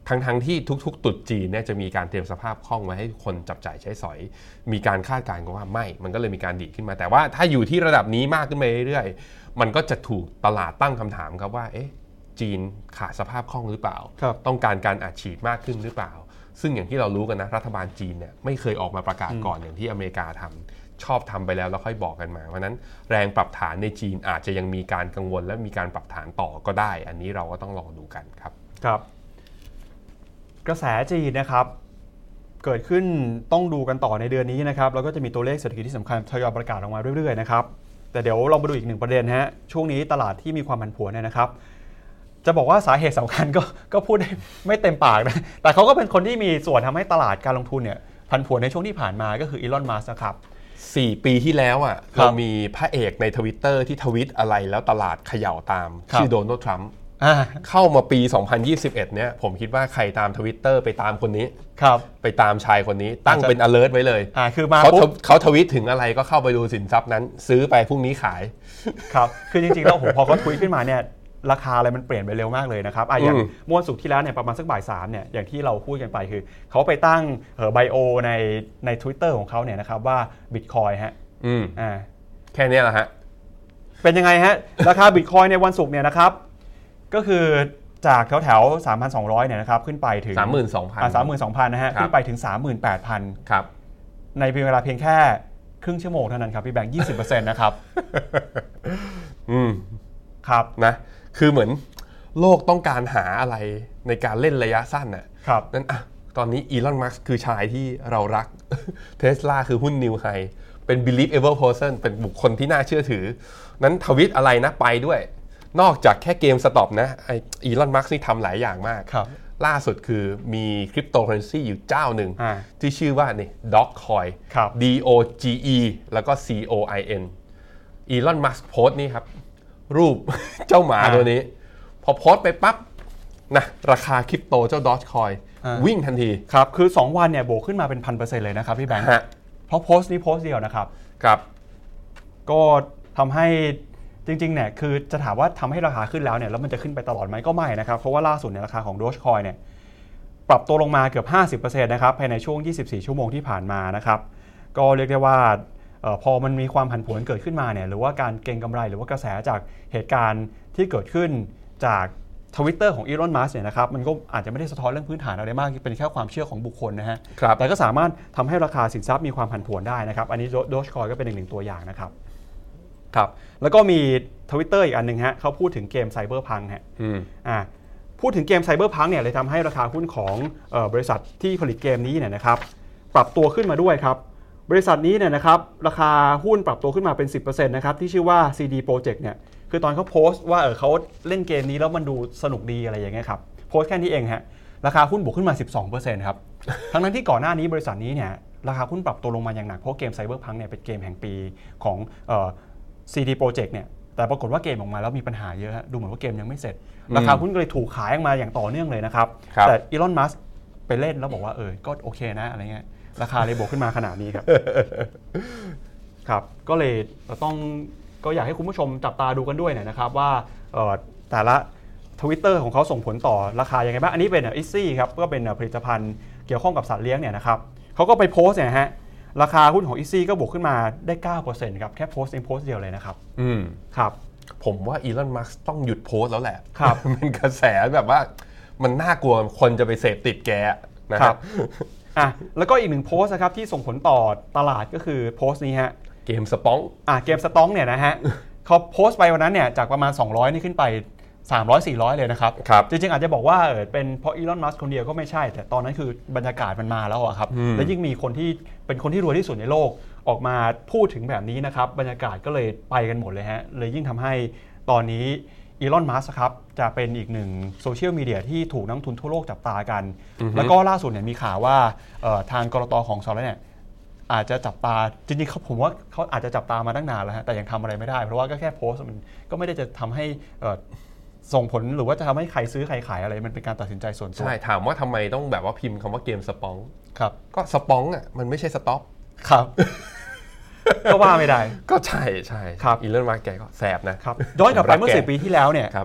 ทั้งๆที่ทุกๆตรุษจีนเนี่ยจะมีการเตรียมสภาพคล่องไว้ให้คนจับจ่ายใช้สอยมีการคาดการณ์กันว่าไม่มันก็เลยมีการดีดขึ้นมาแต่ว่าถ้าอยู่ที่ระดับนี้มากขึ้นไปเรื่อยๆมันก็จะถูกตลาดตั้งคำถามครับว่าเอ๊ะจีนขาดสภาพคล่องหรือเปล่าต้องการการอัดฉีดมากขึ้นหรือเปล่าซึ่งอย่างที่เรารู้กันนะรัฐบาลจีนเนี่ยไม่เคยออกมาประกาศก่อนอย่างที่อเมริกาทำชอบทำไปแล้วแล้วค่อยบอกกันมาเพราะนั้นแรงปรับฐานในจีนอาจจะยังมีการกังวลและมีการปรับฐานต่อก็ได้อันนี้เราก็ต้องรอดูกันครับครับกระแสจีนนะครับเกิดขึ้นต้องดูกันต่อในเดือนนี้นะครับแล้วก็จะมีตัวเลขเศรษฐกิจที่สำคัญทยอยประกาศออกมาเรื่อยๆนะครับแต่เดี๋ยวเรามาดูอีกหนึ่งประเด็นฮะช่วงนี้ตลาดที่มีความผันผวนเนี่ยนะครับจะบอกว่าสาเหตุสำคัญก็ก็พูดได้ไม่เต็มปากนะแต่เขาก็เป็นคนที่มีส่วนทำให้ตลาดการลงทุนเนี่ยผันผวนในช่วงที่ผ่านมาก็คืออีลอน มัสก์นะครับสี่ปีที่แล้วอ่ะเรามีพระเอกใน Twitter ที่ทวิตอะไรแล้วตลาดเขย่าตามชื่อโดนัลด์ทรัมป์เข้ามาปีสองพันยี่สิบเอ็ดเนี่ยผมคิดว่าใครตาม Twitter ไปตามคนนี้ไปตามชายคนนี้ตั้งเป็น alert ไว้เลยคือมาเขาเขาทวิตถึงอะไรก็เข้าไปดูสินทรัพย์นั้นซื้อไปพรุ่งนี้ขายครับคือจริงๆแล้วผมพอเขาทวิตขึ้นมาเนี่ยราคาอะไรมันเปลี่ยนไปเร็วมากเลยนะครับอ่ะอย่างเมื่อวันศุกร์ที่แล้วเนี่ยประมาณสักบ่ายสามเนี่ยอย่างที่เราพูดกันไปคือเขาไปตั้งเอ่อไบโอในใน Twitter ของเขาเนี่ยนะครับว่า Bitcoin ฮะอืมอ่าแค่นี้แหละฮะเป็นยังไงฮะราคา Bitcoin ในวันศุกร์เนี่ยนะครับก็คือจากแถวๆ สามพันสองร้อย เนี่ยนะครับขึ้นไปถึงสามหมื่นสองพันอ่า สามหมื่นสองพัน นะฮะขึ้นไปถึง สามหมื่นแปดพันครับในเพียงเวลาเพียงแค่ครึ่งชั่วโมงเท่านั้นครับพี่แบงค์ ยี่สิบเปอร์เซ็นต์ นะครับอืมครับนะคือเหมือนโลกต้องการหาอะไรในการเล่นระยะสั้นน่ะครับนั้นอ่ะตอนนี้อีลอน มัสก์คือชายที่เรารัก Tesla คือหุ้น New High เป็น believable person เป็นบุคคลที่น่าเชื่อถือนั้นทวิตอะไรนะไปด้วยนอกจากแค่เกมสต็อปนะไออีลอน มัสก์นี่ทำหลายอย่างมากล่าสุดคือมีคริปโตเคอเรนซีอยู่เจ้าหนึ่งที่ชื่อว่านี่ Dogecoin D O G E แล้วก็ C O I N อีลอน มัสก์โพสต์นี่ครับรูปเจ้าหมาตัวนี้พอโพสต์ไปปั๊บนะราคาคริปโตเจ้า Dogecoin วิ่งทันทีครับคือสองวันเนี่ยโบกขึ้นมาเป็น หนึ่งพันเปอร์เซ็นต์ เลยนะครับพี่แบงค์เพราะโพสต์นี้โพสต์เดียวนะครับครับก็ทำให้จริงๆเนี่ยคือจะถามว่าทำให้ราคาขึ้นแล้วเนี่ยแล้วมันจะขึ้นไปตลอดไหมก็ไม่นะครับเพราะว่าล่าสุดเนี่ยราคาของ Dogecoin เนี่ยปรับตัวลงมาเกือบ ห้าสิบเปอร์เซ็นต์ นะครับภายในช่วงยี่สิบสี่ชั่วโมงที่ผ่านมานะครับก็เรียกได้ว่าเอ่อพอมันมีความผันผวนเกิดขึ้นมาเนี่ยหรือว่าการเก็งกำไรหรือว่ากระแสจากเหตุการณ์ที่เกิดขึ้นจาก Twitter ของอีลอน มัสก์เนี่ยนะครับมันก็อาจจะไม่ได้สะท้อนเรื่องพื้นฐานอะไรมากเป็นแค่ความเชื่อของบุคคลนะฮะแต่ก็สามารถทำให้ราคาสินทรัพย์มีความผันผวนได้นะครับอันนี้ Dogecoin ก็เป็นอีกหนึ่งตัวอย่างนะครับครับแล้วก็มี Twitter อีกอันนึงฮะเขาพูดถึงเกม Cyberpunk ฮะอืมอ่าพูดถึงเกม Cyberpunk เนี่ยเลยทำให้ราคาหุ้นของเอ่อบริษัทที่ผลิตเกมนี้เนี่ยนะครับปรับตัวขึ้นมาด้วยครับบริษัทนี้เนี่ยนะครับราคาหุ้นปรับตัวขึ้นมาเป็น สิบเปอร์เซ็นต์ นะครับที่ชื่อว่า ซี ดี Projekt เนี่ยคือตอนเขาโพสต์ว่าเออเขาเล่นเกมนี้แล้วมันดูสนุกดีอะไรอย่างเงี้ยครับโพสต์แค่นี้เองฮะราคาหุ้นบวกขึ้นมา สิบสองเปอร์เซ็นต์ ครับ ทั้งนั้นที่ก่อนหน้านี้บริษัทนี้เนี่ยราคาหุ้นปรับตัวลงมาอย่างหนักเพราะเกม Cyberpunk เนี่ยเป็นเกมแห่งปีของเอ่อ ซี ดี Projekt เนี่ยแต่ปรากฏว่าเกมออกมาแล้วมีปัญหาเยอะฮะดูเหมือนว่าเกมยังไม่เสร็จราคาหุ้นก็เลยถูกขายออกมาอย่างต่อเนื่องเลยนะครับแต่อีลอน มัสก์ไปเล่นแล้วบอกว่าเออก็โอเคนะอะไรเงี้ยราคาเลยบวกขึ้นมาขนาดนี้ครับ ครับก็เลยต้องก็อยากให้คุณผู้ชมจับตาดูกันด้วยนะครับว่าแต่ละ Twitter ของเขาส่งผลต่อราคายังไงบ้างอันนี้เป็น Easy ครับก็เป็นผลิตภัณฑ์เกี่ยวข้องกับสัตว์เลี้ยงเนี่ยนะครับเขาก็ไปโพสต์เนี่ยฮะราคาหุ้นของ Easy ก็บวกขึ้นมาได้ เก้าเปอร์เซ็นต์ ครับแค่โพสต์เองโพสต์เดียวเลยนะครับอืมครับผมว่าอีลอน มัสก์ต้องหยุดโพสต์แล้วแหละครับมันกระแสแบบว่ามันน่ากลัวคนจะไปเสพติดแกนะครับอ่ะแล้วก็อีกหนึ่งโพสต์นะครับที่ส่งผลต่อตลาดก็คือโพสต์นี้ฮะเกมสป้องอ่ะเกมสต้องเนี่ยนะฮะเขาโพสต์ไปวันนั้นเนี่ยจากประมาณสองร้อยนี่ขึ้นไปสามร้อย สี่ร้อยเลยนะครับจริงๆอาจจะบอกว่าเออเป็นเพราะอีลอน มัสก์คนเดียวก็ไม่ใช่แต่ตอนนั้นคือบรรยากาศมันมาแล้วอะครับและยิ่งมีคนที่เป็นคนที่รวยที่สุดในโลกออกมาพูดถึงแบบนี้นะครับบรรยากาศก็เลยไปกันหมดเลยฮะเลยยิ่งทำให้ตอนนี้อีลอน มัสก์ครับจะเป็นอีกหนึ่งโซเชียลมีเดียที่ถูกนักลงทุนทั่วโลกจับตากันแล้วก็ล่าสุดเนี่ยมีข่าวว่าทางกลต.ของสหรัฐเนี่ยอาจจะจับตาจริงๆเขาผมว่าเขาอาจจะจับตามาตั้งนานแล้วฮะแต่ยังทำอะไรไม่ได้เพราะว่าก็แค่โพสต์มันก็ไม่ได้จะทำให้ส่งผลหรือว่าจะทำให้ใครซื้อใครขายอะไรมันเป็นการตัดสินใจส่วนตัวใช่ถามว่าทำไมต้องแบบว่าพิมพ์คำว่าเกมสป้องครับก็สป้องอ่ะมันไม่ใช่สต็อปครับก็ว่าไม่ได้ก็ใช่ใช่ครับอีลอน มัสก์แกก็แสบนะครับย้อนกลับไปเมื่อสิบปีที่แล้วเนี่ย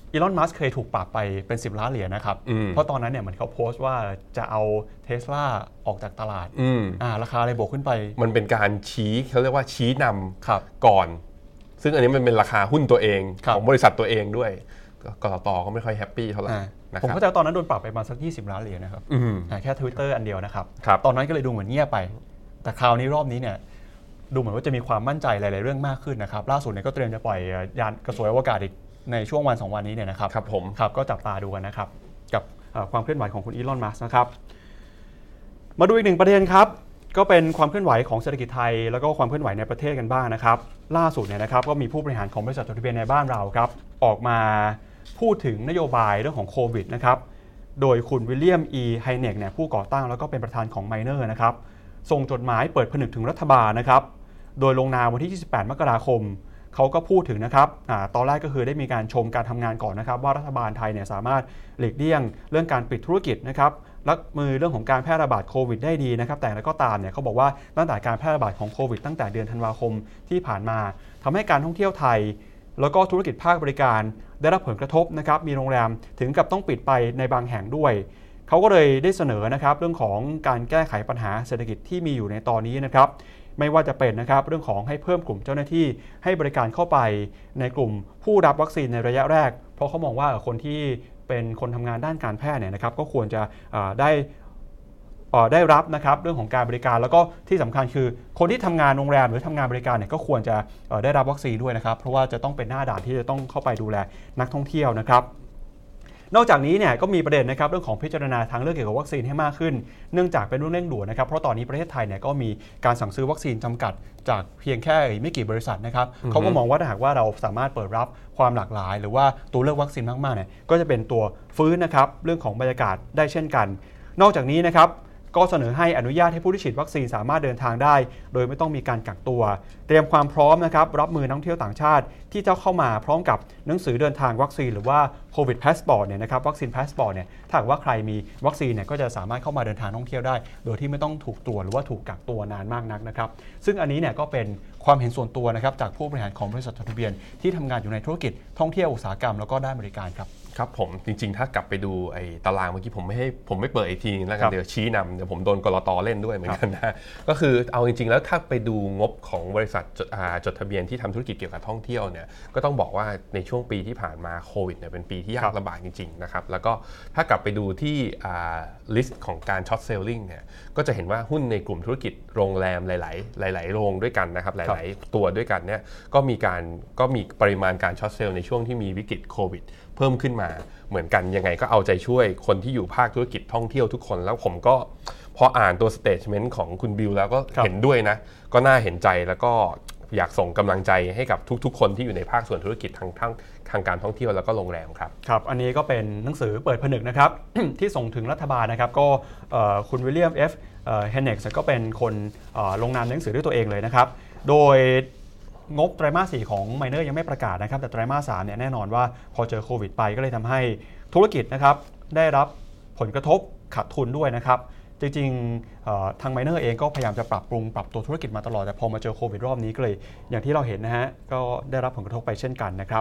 อีลอนมัสก์เคยถูกปรับไปเป็นสิบล้านเหรียญนะครับเพราะตอนนั้นเนี่ยเหมือนเขาโพสต์ว่าจะเอา Tesla ออกจากตลาดอ่าราคาเลยบวกขึ้นไปมันเป็นการชี้เขาเรียกว่าชี้นำก่อนซึ่งอันนี้มันเป็นราคาหุ้นตัวเองของบริษัทตัวเองด้วยกลต.ก็ไม่ค่อยแฮปปี้เท่าไหร่ผมเข้าใจตอนนั้นโดนปรับไปประมาณสักยี่สิบล้านเหรียญนะครับแค่ Twitter อันเดียวนะครับตอนนั้นก็เลยดูเหมือนเงียบไปแต่คราวนี้รอบนี้เนี่ยดูเหมือนว่าจะมีความมั่นใจหลายๆเรื่องมากขึ้นนะครับล่าสุดเนี่ยก็เตรียมจะปล่อยยานกระสวยอวกาศอีกในช่วงวันสองวันนี้เนี่ยนะครับครับผมครับก็จับตาดูกันนะครับกับความเคลื่อนไหวของคุณอีลอนมัสก์นะครับมาดูอีกหนึ่งประเด็นครับก็เป็นความเคลื่อนไหวของเศรษฐกิจไทยแล้วก็ความเคลื่อนไหวในประเทศกันบ้างนะครับล่าสุดเนี่ยนะครับก็มีผู้บริหารของบริษัทจดทะเบียนในบ้านเราครับออกมาพูดถึงนโยบายเรื่องของโควิดนะครับโดยคุณวิลเลียมอีไฮเนกเนี่ยผู้ก่อตั้งแล้วก็เป็นประธานของไมเนอร์นะครับส่งจดหมายเปิดผนึกถึงรัฐบาลนะครับโดยลงนามวันที่ยี่สิบแปดมกราคมเขาก็พูดถึงนะครับอตอนแรกก็คือได้มีการชมการทำงานก่อนนะครับว่ารัฐบาลไทยเนี่ยสามารถหลีกเลี่ยงเรื่องการปิดธุรกิจนะครับรับมือเรื่องของการแพร่ระบาดโควิดได้ดีนะครับแต่แล้วก็ตามเนี่ยเขาบอกว่าตั้งแต่การแพร่ระบาดของโควิดตั้งแต่เดือนธันวาคมที่ผ่านมาทำให้การท่องเที่ยวไทยแล้วก็ธุรกิจภาคบริการได้รับผลกระทบนะครับมีโรงแรมถึงกับต้องปิดไปในบางแห่งด้วยเขาก็เลยได้เสนอนะครับเรื่องของการแก้ไขปัญหาเศรษฐกิจที่มีอยู่ในตอนนี้นะครับไม่ว่าจะเป็นนะครับเรื่องของให้เพิ่มกลุ่มเจ้าหน้าที่ให้บริการเข้าไปในกลุ่มผู้รับวัคซีนในระยะแรกเพราะเขามองว่าคนที่เป็นคนทำงานด้านการแพทย์เนี่ยนะครับก็ควรจะได้ได้รับนะครับเรื่องของการบริการแล้วก็ที่สำคัญคือคนที่ทำงานโรงแรมหรือทำงานบริการเนี่ยก็ควรจะได้รับวัคซีนด้วยนะครับเพราะว่าจะต้องเป็นหน้าด่านที่จะต้องเข้าไปดูแลนักท่องเที่ยวนะครับนอกจากนี้เนี่ยก็มีประเด็นนะครับเรื่องของพิจารณาทางเลือกเกี่ยวกับวัคซีนให้มากขึ้นเนื่องจากเป็นเรื่องเร่งด่วนนะครับเพราะตอนนี้ประเทศไทยเนี่ยก็มีการสั่งซื้อวัคซีนจำกัดจากเพียงแค่ไม่กี่บริษัทนะครับเขาก็มองว่าถ้าหากว่าเราสามารถเปิดรับความหลากหลายหรือว่าตัวเลือกวัคซีนมากๆเนี่ยก็จะเป็นตัวฟื้นนะครับเรื่องของบรรยากาศได้เช่นกันนอกจากนี้นะครับก็เสนอให้อนุญาตให้ผู้ที่ฉีดวัคซีนสามารถเดินทางได้โดยไม่ต้องมีการกักตัวเตรียมความพร้อมนะครับรับมือนักท่องเที่ยวต่างชาติที่จะเข้ามาพร้อมกับหนังสือเดินทางวัคซีนหรือว่าโควิดพาสปอร์ตเนี่ยนะครับวัคซีนพาสปอร์ตเนี่ยถ้าหากว่าใครมีวัคซีนเนี่ยก็จะสามารถเข้ามาเดินทางท่องเที่ยวได้โดยที่ไม่ต้องถูกตรวจหรือว่าถูกกักตัวนานมากนักนะครับซึ่งอันนี้เนี่ยก็เป็นความเห็นส่วนตัวนะครับจากผู้บริหารของบริษัทจดทะเบียนที่ทำงานอยู่ในธุรกิจท่องเที่ยวอุตสาหกรรมแล้วก็ด้านบริการครับครับผมจริงๆถ้ากลับไปดูไอ้ตารางเมื่อกี้ผมไม่ให้ผมไม่เปิดไอทีแล้วกันเดี๋ยวชี้นำเดี๋ยวผมโดนกลต.เล่นด้วยเหมือนกันนะก็คือเอาจริงๆแล้วถ้าไปดูงบของบริษัทจดจดทะเบียนที่ทำธุรกิจเกี่ยวกับท่องเที่ยวเนี่ยก็ต้องบอกว่าในช่วงปีที่ผ่านมาโควิดเนี่ยเป็นปีที่ยากลำบากจริงๆนะครับแล้วก็ถ้ากลับไปดูที่ลิสต์ของการช็อตเซลลิงเนี่ยก็จะเห็นว่าหุ้นในกลุ่มธุรกิจโรงแรมหลายๆหลายๆโรงด้วยกันนะครับหลายๆตัวด้วยกันเนี่ยก็มีการก็มีปริมาณการช็อตเซลล์ในช่วงที่มีวิกฤตโควิดเพิ่มขึ้นมาเหมือนกันยังไงก็เอาใจช่วยคนที่อยู่ภาคธุรกิจท่องเที่ยวทุกคนแล้วผมก็พออ่านตัวสเตทเมนต์ของคุณบิลแล้วก็เห็นด้วยนะก็น่าเห็นใจแล้วก็อยากส่งกำลังใจให้กับทุกๆคนที่อยู่ในภาคส่วนธุรกิจทางทางทางการท่องเที่ยวแล้วก็โรงแรมครับครับอันนี้ก็เป็นหนังสือเปิดผนึกนะครับ ที่ส่งถึงรัฐบาลนะครับก็คุณวิลเลียมเอฟเฮนเน็กซ์ก็เป็นคนลงนามหนังสือด้วยตัวเองเลยนะครับโดยงบไตรมาสสี่ของไมเนอร์ยังไม่ประกาศนะครับแต่ไตรมาสสามเนี่ยแน่นอนว่าพอเจอโควิดไปก็เลยทำให้ธุรกิจนะครับได้รับผลกระทบขาดทุนด้วยนะครับจริงๆทางไมเนอร์เองก็พยายามจะปรับปรุงปรับตัวธุรกิจมาตลอดแต่พอมาเจอโควิดรอบนี้ก็เลยอย่างที่เราเห็นนะฮะก็ได้รับผลกระทบไปเช่นกันนะครับ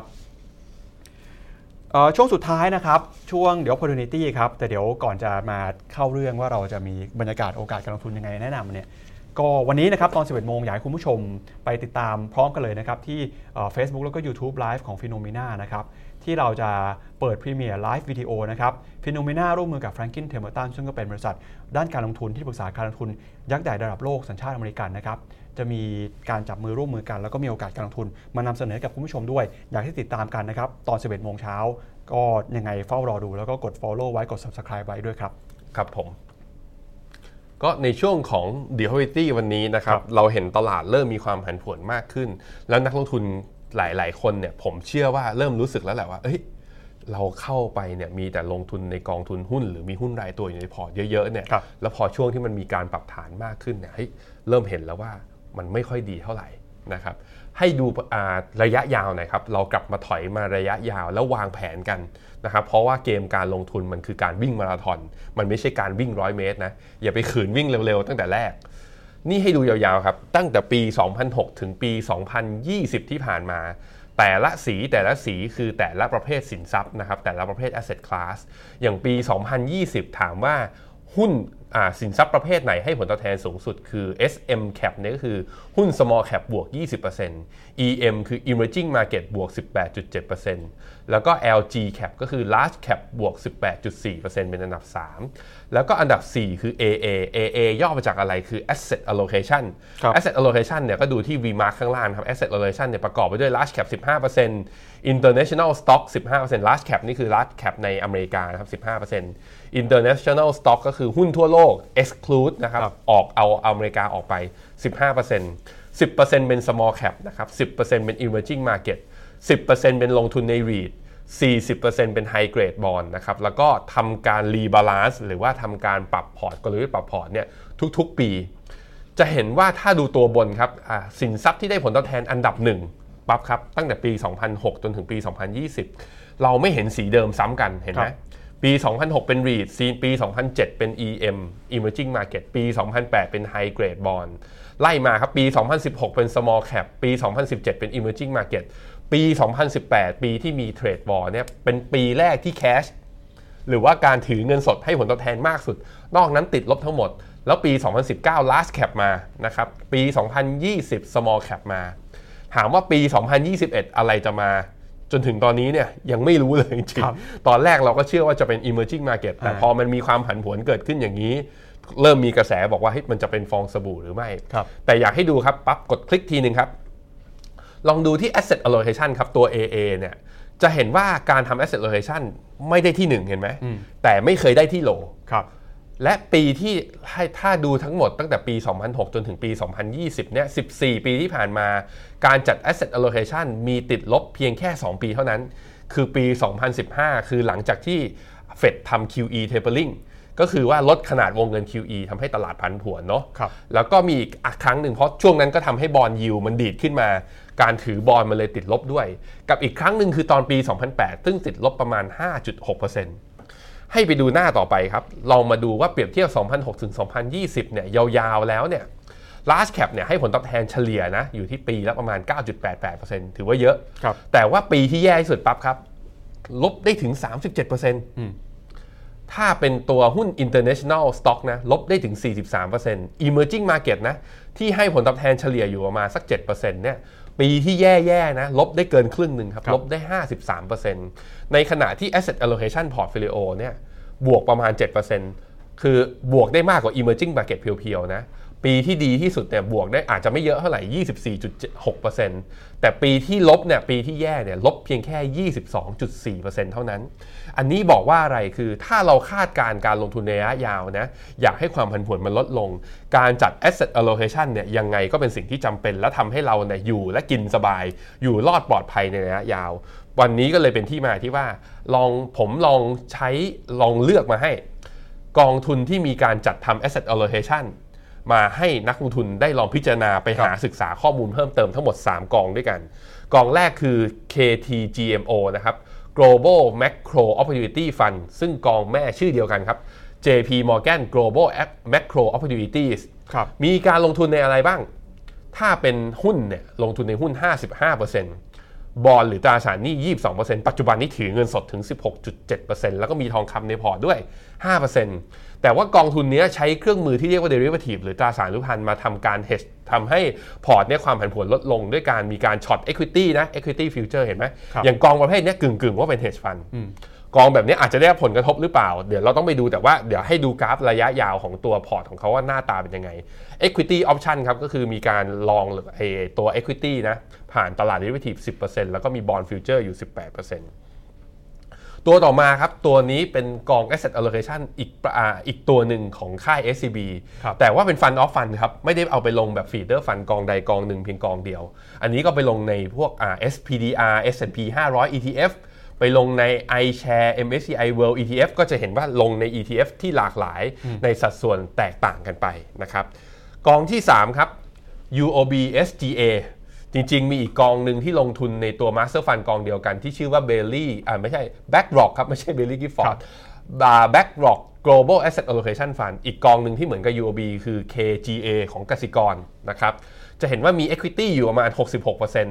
ช่วงสุดท้ายนะครับช่วงเดี๋ยว opportunity ครับแต่เดี๋ยวก่อนจะมาเข้าเรื่องว่าเราจะมีบรรยากาศโอกาสการลงทุนยังไงแนะนำเนี่ยก็วันนี้นะครับตอน สิบเอ็ดโมงอยากให้คุณผู้ชมไปติดตามพร้อมกันเลยนะครับที่ Facebook แล้วก็ YouTube Live ของ Phenomena นะครับที่เราจะเปิดพรีเมียร์ไลฟ์วิดีโอนะครับ Phenomena ร่วมมือกับ Franklin Templeton ซึ่งก็เป็นบริษัทด้านการลงทุนที่ปรึกษาการลงทุนยักษ์ใหญ่ระดับโลกสัญชาติอเมริกันนะครับจะมีการจับมือร่วมมือกันแล้วก็มีโอกาสการลงทุนมานำเสนอกับคุณผู้ชมด้วยอยากให้ติดตามกันนะครับตอน สิบเอ็ดโมงเช้าก็ยังไงเฝ้ารอดูแล้วก็กด follow ไว้กด subscribe ไว้ด้วยครับครับผมก็ในช่วงของ The Opportunity วันนี้นะครับเราเห็นตลาดเริ่มมีความผันผวนมากขึ้นแล้วนักลงทุนหลายๆคนเนี่ยผมเชื่อว่าเริ่มรู้สึกแล้วแหละว่าเอ้ยเราเข้าไปเนี่ยมีแต่ลงทุนในกองทุนหุ้นหรือมีหุ้นรายตัวอยู่ในพอร์ตเยอะๆเนี่ยแล้วพอช่วงที่มันมีการปรับฐานมากขึ้นเนี่ยเฮ้ยเริ่มเห็นแล้วว่ามันไม่ค่อยดีเท่าไหร่นะครับให้ดูระยะยาวหน่อยครับเรากลับมาถอยมาระยะยาวแล้ววางแผนกันนะครับเพราะว่าเกมการลงทุนมันคือการวิ่งมาราธอนมันไม่ใช่การวิ่งร้อยเมตรนะอย่าไปขืนวิ่งเร็วๆตั้งแต่แรกนี่ให้ดูยาวๆครับตั้งแต่ปีสองพันหกถึงปีสองพันยี่สิบที่ผ่านมาแต่ละสีแต่ละสีคือแต่ละประเภทสินทรัพย์นะครับแต่ละประเภท asset class อย่างปีสองพันยี่สิบถามว่าหุ้นสินทรัพย์ประเภทไหนให้ผลตอบแทนสูงสุดคือ เอส เอ็ม Cap เนี่ยก็คือหุ้น Small Cap บวก ยี่สิบเปอร์เซ็นต์ อี เอ็ม คือ Emerging Market บวก สิบแปดจุดเจ็ดเปอร์เซ็นต์ แล้วก็ แอล จี Cap ก็คือ Large Cap บวก สิบแปดจุดสี่เปอร์เซ็นต์ เป็นอันดับสามแล้วก็อันดับสี่คือ เอ เอ เอ เอ ย่อมาจากอะไรคือ Asset Allocation Asset Allocation เนี่ยก็ดูที่ V-Mark ข้างล่างครับ Asset Allocation เนี่ยประกอบไปด้วย Large Cap สิบห้าเปอร์เซ็นต์ International Stock สิบห้าเปอร์เซ็นต์ Large Cap นี่คือ Large Cap ในอเมริกานะครับ สิบห้าเปอร์เซ็นต์ International Stock ก็คือหุ้นทั่วโลก exclude นะครับออกเอาอเมริกาออกไป สิบห้าเปอร์เซ็นต์ สิบเปอร์เซ็นต์ เป็น small cap นะครับ สิบเปอร์เซ็นต์ เป็น emerging market สิบเปอร์เซ็นต์ เป็นลงทุนใน REIT สี่สิบเปอร์เซ็นต์ เป็น high grade bond นะครับแล้วก็ทำการ rebalance หรือว่าทำการปรับพอร์ตกลยุทธ์ปรับพอร์ตเนี่ยทุกๆปีจะเห็นว่าถ้าดูตัวบนครับสินทรัพย์ที่ได้ผลตอบแทนอันดับหนึ่งปั๊บครับตั้งแต่ปีสองพันหกจนถึงปีสองพันยี่สิบเราไม่เห็นสีเดิมซ้ำกันเห็นไหมปีสองพันหกเป็น REIT ปีสองพันเจ็ดเป็น อี เอ็ม Emerging Market ปีสองพันแปดเป็น High Grade Bond ไล่มาครับปีสองพันสิบหกเป็น Small Cap ปีสองพันสิบเจ็ดเป็น Emerging Market ปีสองพันสิบแปดปีที่มี Trade War เนี่ยเป็นปีแรกที่ Cash หรือว่าการถือเงินสดให้ผลตอบแทนมากสุดนอกนั้นติดลบทั้งหมดแล้วปีสองพันสิบเก้า Large Cap มานะครับปีสองพันยี่สิบ Small Cap มาถามว่าปีสองพันยี่สิบเอ็ดอะไรจะมาจนถึงตอนนี้เนี่ยยังไม่รู้เลยจริงๆตอนแรกเราก็เชื่อว่าจะเป็น emerging market แต่พอมันมีความผันผวนเกิดขึ้นอย่างนี้เริ่มมีกระแสบอกว่าเฮ้ยมันจะเป็นฟองสบู่หรือไม่แต่อยากให้ดูครับปั๊บกดคลิกทีนึงครับลองดูที่ asset allocation ครับตัว เอ เอ เนี่ยจะเห็นว่าการทำ asset allocation ไม่ได้ที่หนึ่งเห็นไหมแต่ไม่เคยได้ที่โหลและปีที่ให้ถ้าดูทั้งหมดตั้งแต่ปีสองพันหกจนถึงปีสองพันยี่สิบเนี่ยสิบสี่ปีที่ผ่านมาการจัด asset allocation มีติดลบเพียงแค่สองปีเท่านั้นคือปีสองพันสิบห้าคือหลังจากที่ Fed ทำ คิว อี tapering ก็คือว่าลดขนาดวงเงิน คิว อี ทำให้ตลาดผันผวนเนาะแล้วก็มีอีกครั้งหนึ่งเพราะช่วงนั้นก็ทำให้บอนด์ยิลด์มันดีดขึ้นมาการถือบอนด์มันเลยติดลบด้วยกับอีกครั้งหนึ่งคือตอนปีสองพันแปดซึ่งติดลบประมาณ ห้าจุดหกเปอร์เซ็นต์ให้ไปดูหน้าต่อไปครับลองมาดูว่าเปรียบเทียบสองพันหกถึงสองพันยี่สิบเนี่ยยาวๆแล้วเนี่ย large cap เนี่ยให้ผลตอบแทนเฉลี่ยนะอยู่ที่ปีละประมาณ เก้าจุดแปดแปดเปอร์เซ็นต์ ถือว่าเยอะแต่ว่าปีที่แย่ที่สุดปั๊บครับลบได้ถึง สามสิบเจ็ดเปอร์เซ็นต์ ถ้าเป็นตัวหุ้น international stock นะลบได้ถึง สี่สิบสามเปอร์เซ็นต์ emerging market นะที่ให้ผลตอบแทนเฉลี่ยอยู่ประมาณสัก เจ็ดเปอร์เซ็นต์ เนี่ยปีที่แย่ๆนะลบได้เกินครึ่งหนึ่งครับลบได้ ห้าสิบสามเปอร์เซ็นต์ ในขณะที่ asset allocation portfolio เนี่ยบวกประมาณ เจ็ดเปอร์เซ็นต์ คือบวกได้มากกว่า emerging market เพียวๆนะปีที่ดีที่สุดเนี่ยบวกได้อาจจะไม่เยอะเท่าไหร่ ยี่สิบสี่จุดหกเปอร์เซ็นต์ แต่ปีที่ลบเนี่ยปีที่แย่เนี่ยลบเพียงแค่ ยี่สิบสองจุดสี่เปอร์เซ็นต์ เท่านั้นอันนี้บอกว่าอะไรคือถ้าเราคาดการณ์การลงทุนในระยะยาวนะอยากให้ความผันผวนมันลดลงการจัด asset allocation เนี่ยยังไงก็เป็นสิ่งที่จำเป็นและทำให้เราเนี่ยอยู่และกินสบายอยู่รอดปลอดภัยในระยะยาววันนี้ก็เลยเป็นที่มาที่ว่าลองผมลองใช้ลองเลือกมาให้กองทุนที่มีการจัดทำ asset allocation มาให้นักลงทุนได้ลองพิจารณาไปหาศึกษาข้อมูลเพิ่มเติมทั้งหมดสามกองด้วยกันกองแรกคือ เค ที จี เอ็ม โอ นะครับ Global Macro Opportunity Fund ซึ่งกองแม่ชื่อเดียวกันครับ เจ พี Morgan Global Macro Opportunities มีการลงทุนในอะไรบ้างถ้าเป็นหุ้นเนี่ยลงทุนในหุ้น ห้าสิบห้าเปอร์เซ็นต์บอนด์หรือตราสารหนี้ ยี่สิบสองเปอร์เซ็นต์ ปัจจุบันนี้ถือเงินสดถึง สิบหกจุดเจ็ดเปอร์เซ็นต์ แล้วก็มีทองคำในพอร์ตด้วย ห้าเปอร์เซ็นต์ แต่ว่ากองทุนนี้ใช้เครื่องมือที่เรียกว่า derivative หรือตราสารรูปพรรณมาทำการ hedge ทำให้พอร์ตเนี่ยความผันผวนลดลงด้วยการมีการช็อต equity นะ equity future เห็นไหมอย่างกองประเภทนี้กึ่งๆว่าเป็น hedge fund กองแบบนี้อาจจะได้รับผลกระทบหรือเปล่าเดี๋ยวเราต้องไปดูแต่ว่าเดี๋ยวให้ดูกราฟระยะยาวของตัวพอร์ตของเขาว่าหน้าตาเป็นยังไง equity option ครับก็คือมีการลองไอ้ตัว equity นะผ่านตลาด derivative สิบเปอร์เซ็นต์ แล้วก็มี bond future อยู่ สิบแปดเปอร์เซ็นต์ ตัวต่อมาครับตัวนี้เป็นกอง asset allocation อีกอ่าอีกตัวหนึ่งของค่าย เอส ซี บี แต่ว่าเป็น fund of fund ครับไม่ได้เอาไปลงแบบ feeder fund กองใดกองหนึ่งเพียงกองเดียวอันนี้ก็ไปลงในพวกอ่า เอส พี ดี อาร์ เอส แอนด์ พี ห้าร้อย อี ที เอฟ ไปลงใน iShare เอ็ม เอส ซี ไอ World อี ที เอฟ ก็จะเห็นว่าลงใน อี ที เอฟ ที่หลากหลายในสัดส่วนแตกต่างกันไปนะครับกองที่สามครับ ยู โอ บี เอส จี เอ จริงๆมีอีกกองหนึ่งที่ลงทุนในตัว Master Fund กองเดียวกันที่ชื่อว่า Bailey อ่าไม่ใช่ BlackRock ครับไม่ใช่ Bailey Gifford BlackRock Global Asset Allocation Fund อีกกองหนึ่งที่เหมือนกับ ยู โอ บี คือ เค จี เอ ของกสิกรนะครับจะเห็นว่ามี Equity อยู่ประมาณ หกสิบหกเปอร์เซ็นต์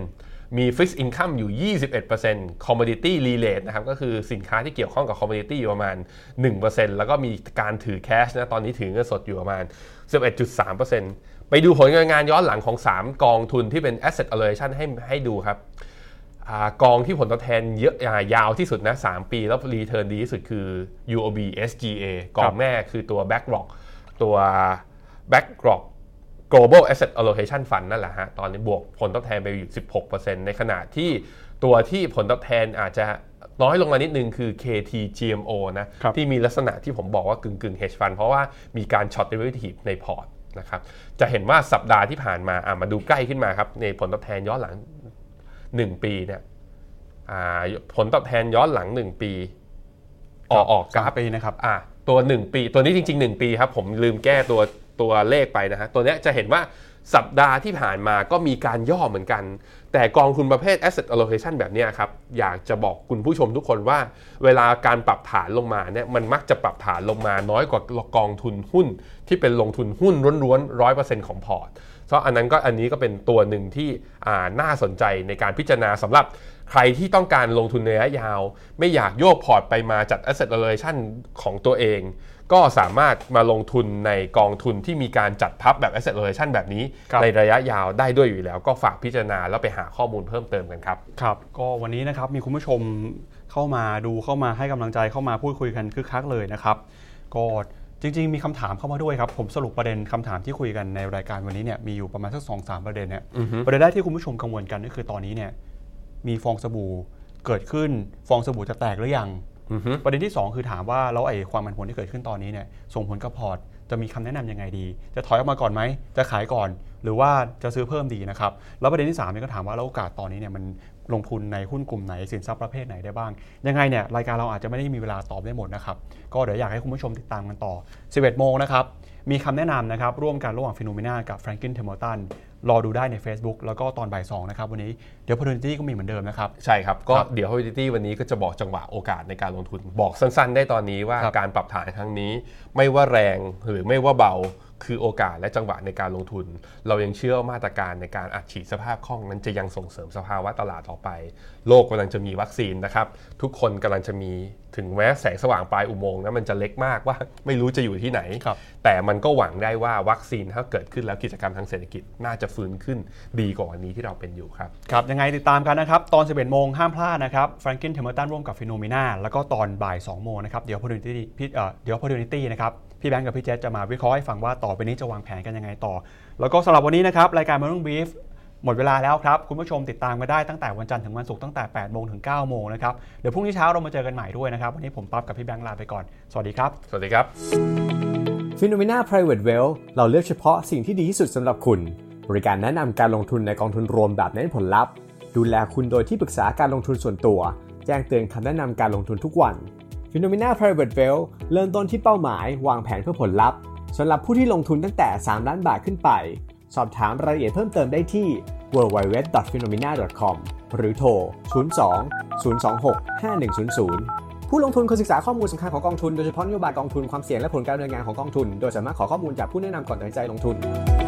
มี Fixed Income อยู่ ยี่สิบเอ็ดเปอร์เซ็นต์ Commodity Related นะครับก็คือสินค้าที่เกี่ยวข้องกับ Commodity อยู่ประมาณ หนึ่งเปอร์เซ็นต์ แล้วก็มีการถือ Cash นะตอนนี้ถือเงินสดอยู่ประมาณ สิบเอ็ดจุดสามเปอร์เซ็นต์ ไปดูผลงานย้อนหลังของสามกองทุนที่เป็น Asset Allocation ให้ให้ดูครับกองที่ผลตอบแทนเยอะยาวที่สุดนะสามปีแล้วรีเทิร์นดีที่สุดคือ ยู โอ บี เอส จี เอ กองแม่คือตัว BlackRock ตัว BlackRock Global Asset Allocation Fund นั่นแหละฮะตอนนี้บวกผลตอบแทนไปอยู่ สิบหกเปอร์เซ็นต์ ในขณะที่ตัวที่ผลตอบแทนอาจจะน้อยลงมานิดนึงคือ เค ที จี เอ็ม โอ นะที่มีลักษณะที่ผมบอกว่ากึ่งกึ่ง hedge fund เพราะว่ามีการ short derivative ในพอร์ตนะครับจะเห็นว่าสัปดาห์ที่ผ่านมาอ่ะมาดูใกล้ขึ้นมาครับในผลตอบแทนย้อนหลังหนึ่งปีเนี่ยผลตอบแทนย้อนหลังหนึ่งปีออกออกกราฟปีนะครับอ่ะตัวหนึ่งปีตัวนี้จริงๆหนึ่งปีครับผมลืมแก้ตัวตัวเลขไปนะฮะตัวนี้จะเห็นว่าสัปดาห์ที่ผ่านมาก็มีการย่อเหมือนกันแต่กองทุนประเภท asset allocation แบบนี้ครับอยากจะบอกคุณผู้ชมทุกคนว่าเวลาการปรับฐานลงมาเนี่ยมันมักจะปรับฐานลงมาน้อยกว่ากองทุนหุ้นที่เป็นลงทุนหุ้นล้วนๆ หนึ่งร้อยเปอร์เซ็นต์ ของพอร์ตเพราะอันนั้นก็อันนี้ก็เป็นตัวหนึ่งที่น่าสนใจในการพิจารณาสำหรับใครที่ต้องการลงทุนในระยะยาวไม่อยากโยกพอร์ตไปมาจัด asset allocation ของตัวเองก็สามารถมาลงทุนในกองทุนที่มีการจัดพับแบบ asset allocation แบบนี้ในระยะยาวได้ด้วยอยู่แล้วก็ฝากพิจารณาแล้วไปหาข้อมูลเพิ่มเติมกันครับครับก็วันนี้นะครับมีคุณผู้ชมเข้ามาดูเข้ามาให้กำลังใจเข้ามาพูดคุยกันคึกคักเลยนะครับก็จริงๆมีคำถามเข้ามาด้วยครับผมสรุปประเด็นคำถามที่คุยกันในรายการวันนี้เนี่ยมีอยู่ประมาณสัก สองถึงสาม ประเด็นเนี่ย uh-huh. ประเด็นแรกที่คุณผู้ชมกังวลกันก็คือตอนนี้เนี่ยมีฟองสบู่เกิดขึ้นฟองสบู่จะแตกหรือยังUh-huh. ประเด็นที่สองคือถามว่าแล้วไอ้ความผันผวนที่เกิดขึ้นตอนนี้เนี่ยส่งผลกับพอร์ตจะมีคำแนะนำยังไงดีจะถอยออกมาก่อนไหมจะขายก่อนหรือว่าจะซื้อเพิ่มดีนะครับแล้วประเด็นที่สามเนี่ยก็ถามว่าแล้วโอกาสตอนนี้เนี่ยมันลงทุนในหุ้นกลุ่มไหนสินทรัพย์ประเภทไหนได้บ้างยังไงเนี่ยรายการเราอาจจะไม่ได้มีเวลาตอบได้หมดนะครับก็เดี๋ยวอยากให้คุณผู้ชมติดตามกันต่อ สิบเอ็ดโมงนะครับมีคำแนะนำนะครับร่วมกันระหว่าง Phenomena กับ Franklin Templeton รอดูได้ใน Facebook แล้วก็ตอนบ่ายสองนะครับวันนี้เดี๋ยว Opportunity ก็มีเหมือนเดิมนะครับใช่ครับก็เดี๋ยว Opportunity วันนี้ก็จะบอกจังหวะโอกาสในการลงทุนบอกสั้นๆได้ตอนนี้ว่าการปรับฐานครั้งนี้ไม่ว่าแรงหรือไม่ว่าเบาคือโอกาสและจังหวะในการลงทุนเรายังเชื่อมาตรการในการอัดฉีดสภาพคล่องนั้นจะยังส่งเสริมสภาวะตลาดต่อไปโลกกำลังจะมีวัคซีนนะครับทุกคนกำลังจะมีถึงแม้แสงสว่างปลายอุโมงค์นะมันจะเล็กมากว่าไม่รู้จะอยู่ที่ไหนแต่มันก็หวังได้ว่าวัคซีนถ้าเกิดขึ้นแล้วกิจกรรมทางเศรษฐกิจน่าจะฟื้นขึ้นดีกว่าวันนี้ที่เราเป็นอยู่ครับครับยังไงติดตามกันนะครับตอน สิบเอ็ดโมงห้ามพลาดนะครับ Franklin Templeton ร่วมกับ Phenomena แล้วก็ตอนบ่ายสองโมงนะครับเดี๋ยว Opportunity พี่เอ่อเดี๋ยว Opportunity นะครับพี่แบงค์กับพี่เจษจะมาวิเคราะห์ให้ฟังว่าต่อไปนี้จะวางแผนกันยังไงต่อแล้วก็สำหรับวันนี้นะครับรายการ Morning Brief หมดเวลาแล้วครับคุณผู้ชมติดตามมาได้ตั้งแต่วันจันทร์ถึงวันศุกร์ตั้งแต่ แปดโมงถึง เก้าโมงนะครับเดี๋ยวพรุ่งนี้เช้าเรามาเจอกันใหม่ด้วยนะครับวันนี้ผมปั๊บกับพี่แบงค์ลาไปก่อนสวัสดีครับสวัสดีครับ Phenomena Private Wealth เราเลือกเฉพาะสิ่งที่ดีที่สุดสำหรับคุณบริการแนะนำการลงทุนในกองทุนรวมแบบเน้นผลลัพธ์ดูแลคุณโดยที่ปรึกษาการลงทุนส่วนตัวแจ้งเตือนคำแนะนำการลงทุนทุกวัน Phenomena Private Wealth เริ่มต้นที่เป้าหมายวางแผนเพื่อผลลัพธ์สำหรับผู้ที่ลงทุนตั้งแต่สามล้านบาทขึ้นไปสอบถามรายละเอียดเพิ่มเติมได้ที่ ดับเบิลยู ดับเบิลยู ดับเบิลยู ดอท ฟีโนมีนา ดอท คอม หรือโทร ศูนย์ สอง ศูนย์ สอง หก ห้า หนึ่ง ศูนย์ ศูนย์ ผู้ลงทุนควรศึกษาข้อมูลสำคัญของกองทุนโดยเฉพาะนโยบายกองทุนความเสี่ยงและผลการดำเนินงานของกองทุนโดยสามารถขอข้อมูลจากผู้แนะนำก่อนตัดสินใจลงทุน